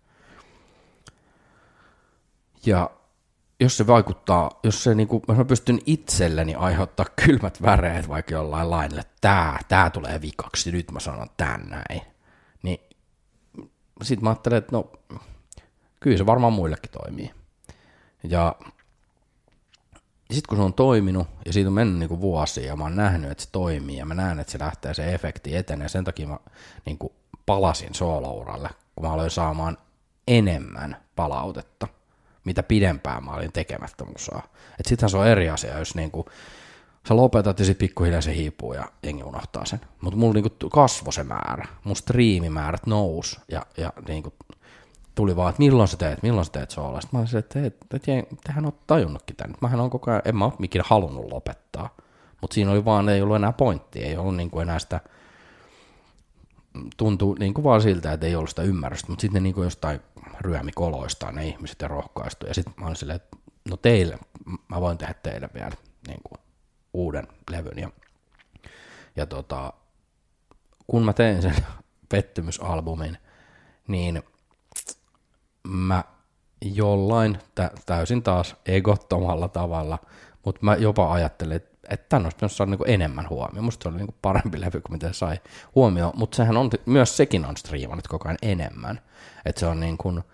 Ja jos se vaikuttaa, jos mä pystyn itselleni aiheuttaa kylmät väreet vaikka jollain lainille, tää tulee vikaksi, nyt mä sanon tän näin, niin sit mä ajattelen, että no, kyllä se varmaan muillekin toimii. Ja sitten kun se on toiminut, ja siitä on mennyt niinku vuosia, ja mä oon nähnyt, että se toimii, ja mä näen, että se lähtee, se efekti etenee, sen takia mä niinku palasin soolouralle, kun mä aloin saamaan enemmän palautetta, mitä pidempään mä olin tekemättä musaa. Et sittenhän se on eri asia, jos niinku sä lopetat ja sit pikkuhiljaa se hiipuu ja jengi unohtaa sen. Mutta mulla niinku kasvoi se määrä, mun striimimäärät nousi ja niinku tuli vaan, että milloin sä teet sooloa. Sitten mä olin että tehän on tajunnutkin tämän. Mähän on koko ajan, en mä ole ikinä halunnut lopettaa. Mutta siinä oli vaan, ei ollut enää pointtia, ei ollut niinku enää sitä, tuntui niinku vaan siltä, että ei ollut sitä ymmärrystä. Mutta sitten ne niinku jostain ryömi koloistaan ne ihmiset ja rohkaistui. Ja sitten mä olin silleen, että no teille, mä voin tehdä teille vielä niinku uuden levyn. Ja kun mä tein sen pettymysalbumin, niin mä jollain täysin taas egottomalla tavalla, mutta mä jopa ajattelin, että tämän olisi pitänyt saada niinku enemmän huomioon. Musta se oli niinku parempi levy kuin mitä sai huomioon, mutta sekin on striimannut koko ajan enemmän. Että se on niin kuin,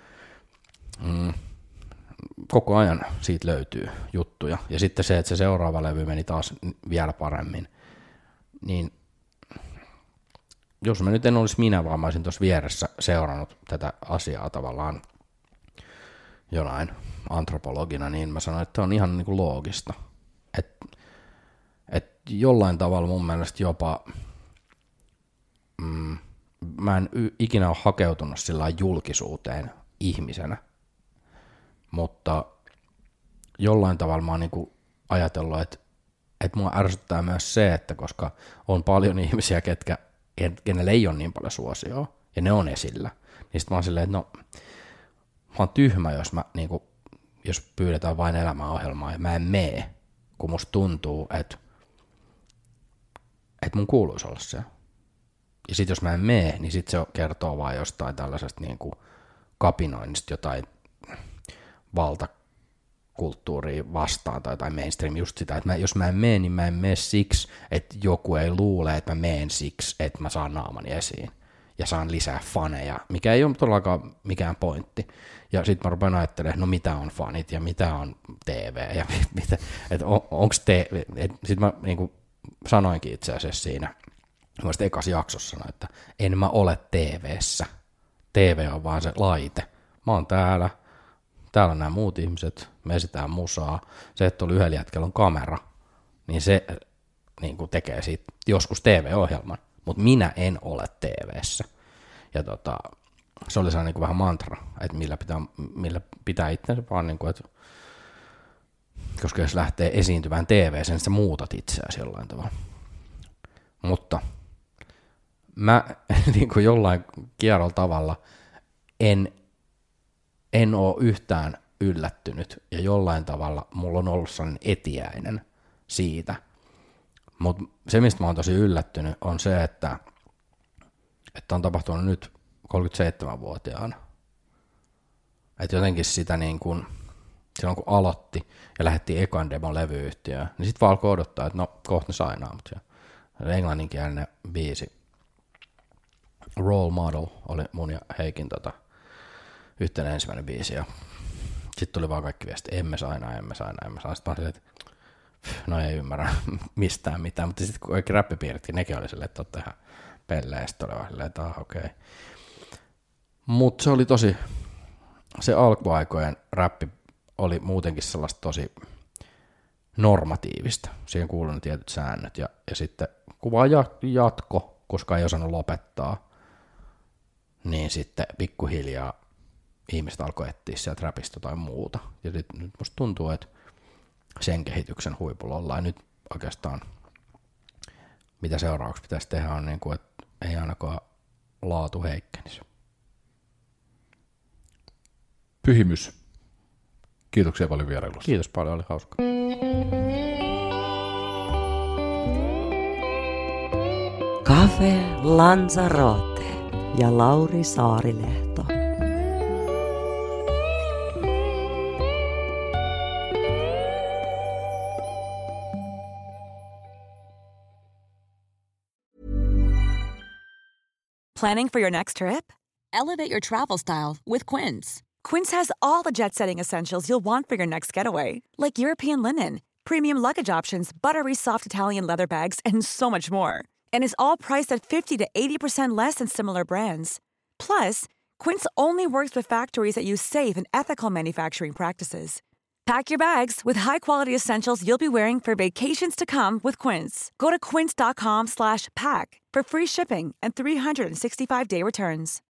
koko ajan siitä löytyy juttuja. Ja sitten se, että se seuraava levy meni taas vielä paremmin, niin jos mä nyt en olisi minä, vaan mä olisin tuossa vieressä seurannut tätä asiaa tavallaan jonain antropologina, niin mä sanoin, että on ihan niin kuin loogista. Että jollain tavalla mun mielestä jopa mä en ikinä ole hakeutunut sillä julkisuuteen ihmisenä, mutta jollain tavalla mä oon niin kuin ajatellut, että mua ärsyttää myös se, että koska on paljon ihmisiä, kenelle ei ole niin paljon suosioa, ja ne on esillä, niin sit mä oon silleen, että no, mä oon tyhmä, jos pyydetään vain elämäohjelmaa, ja mä en mee, kun musta tuntuu, että mun kuuluisi olla se. Ja sit jos mä en mee, niin sit se kertoo vaan jostain tällaisesta niinku kapinoinnista, jotain valtakulttuuria vastaan tai mainstream, just sitä, että jos mä en mee, niin mä en mee siksi, että joku ei luule, että mä meen siksi, että mä saan naamani esiin ja saan lisää faneja, mikä ei ole todellakaan mikään pointti. Ja sit mä rupean ajattelemaan, no mitä on fanit ja mitä on TV ja että onks TV, sit mä niinku sanoinkin itse asiassa siinä, mä ekas jaksossa sanoin, että en mä ole TV:ssä. TV on vaan se laite. Mä oon täällä on nämä muut ihmiset, me esitään musaa. Se, että oli yhdellä jätkellä on kamera, niin se niin kuin tekee siitä joskus TV-ohjelman, mutta minä en ole TV:ssä. Ja se oli sellainen niin kuin vähän mantra, että millä pitää itsensä vaan, niin kuin, että koska jos lähtee esiintymään TV:ssä, niin sä muutat itseäsi jollain tavalla. Mutta mä niin kuin jollain kierrolla tavalla en ole yhtään yllättynyt ja jollain tavalla mulla on ollut sellainen etiäinen siitä. Mutta se, mistä mä oon tosi yllättynyt, on se, että on tapahtunut nyt 37-vuotiaana. Että jotenkin sitä niin kuin, silloin kun aloitti ja lähetti ekan demon levyyhtiöön, niin sit vaan alkoi odottaa, että no kohta ne sainaa mut. Englanninkielinen biisi Role Model oli mun ja Heikin yhtenä ensimmäinen biisi, ja sitten tuli vaan kaikki viesti, emme sainaa. Sitten mä olin, että no ei ymmärrä mistään mitään, mutta sitten kun kaikki räppipiiritkin, nekin oli silleen, että oot ihan pelleä, ja sitten oli vaan silleen, että okei. Mutta se oli se alkuaikojen räppi oli muutenkin sellaista tosi normatiivista. Siihen kuului ne tietyt säännöt, ja sitten kun vaan jatko, koska ei osannut lopettaa, niin sitten pikkuhiljaa ihmiset alkoi etsiä sieltä räpistä tai muuta. Ja nyt musta tuntuu, että sen kehityksen huipulla ollaan. Nyt oikeastaan mitä seuraavaksi pitäisi tehdä on, niin kuin, että ei ainakaan laatu heikkenisi. Pyhimys. Kiitoksia paljon vierailusta. Kiitos paljon, oli hauska. Cafe Lanzarote ja Lauri Saarilehto. Planning for your next trip? Elevate your travel style with Quince. Quince has all the jet-setting essentials you'll want for your next getaway, like European linen, premium luggage options, buttery soft Italian leather bags, and so much more. And is all priced at 50 to 80% less than similar brands. Plus, Quince only works with factories that use safe and ethical manufacturing practices. Pack your bags with high-quality essentials you'll be wearing for vacations to come with Quince. Go to quince.com/pack for free shipping and 365-day returns.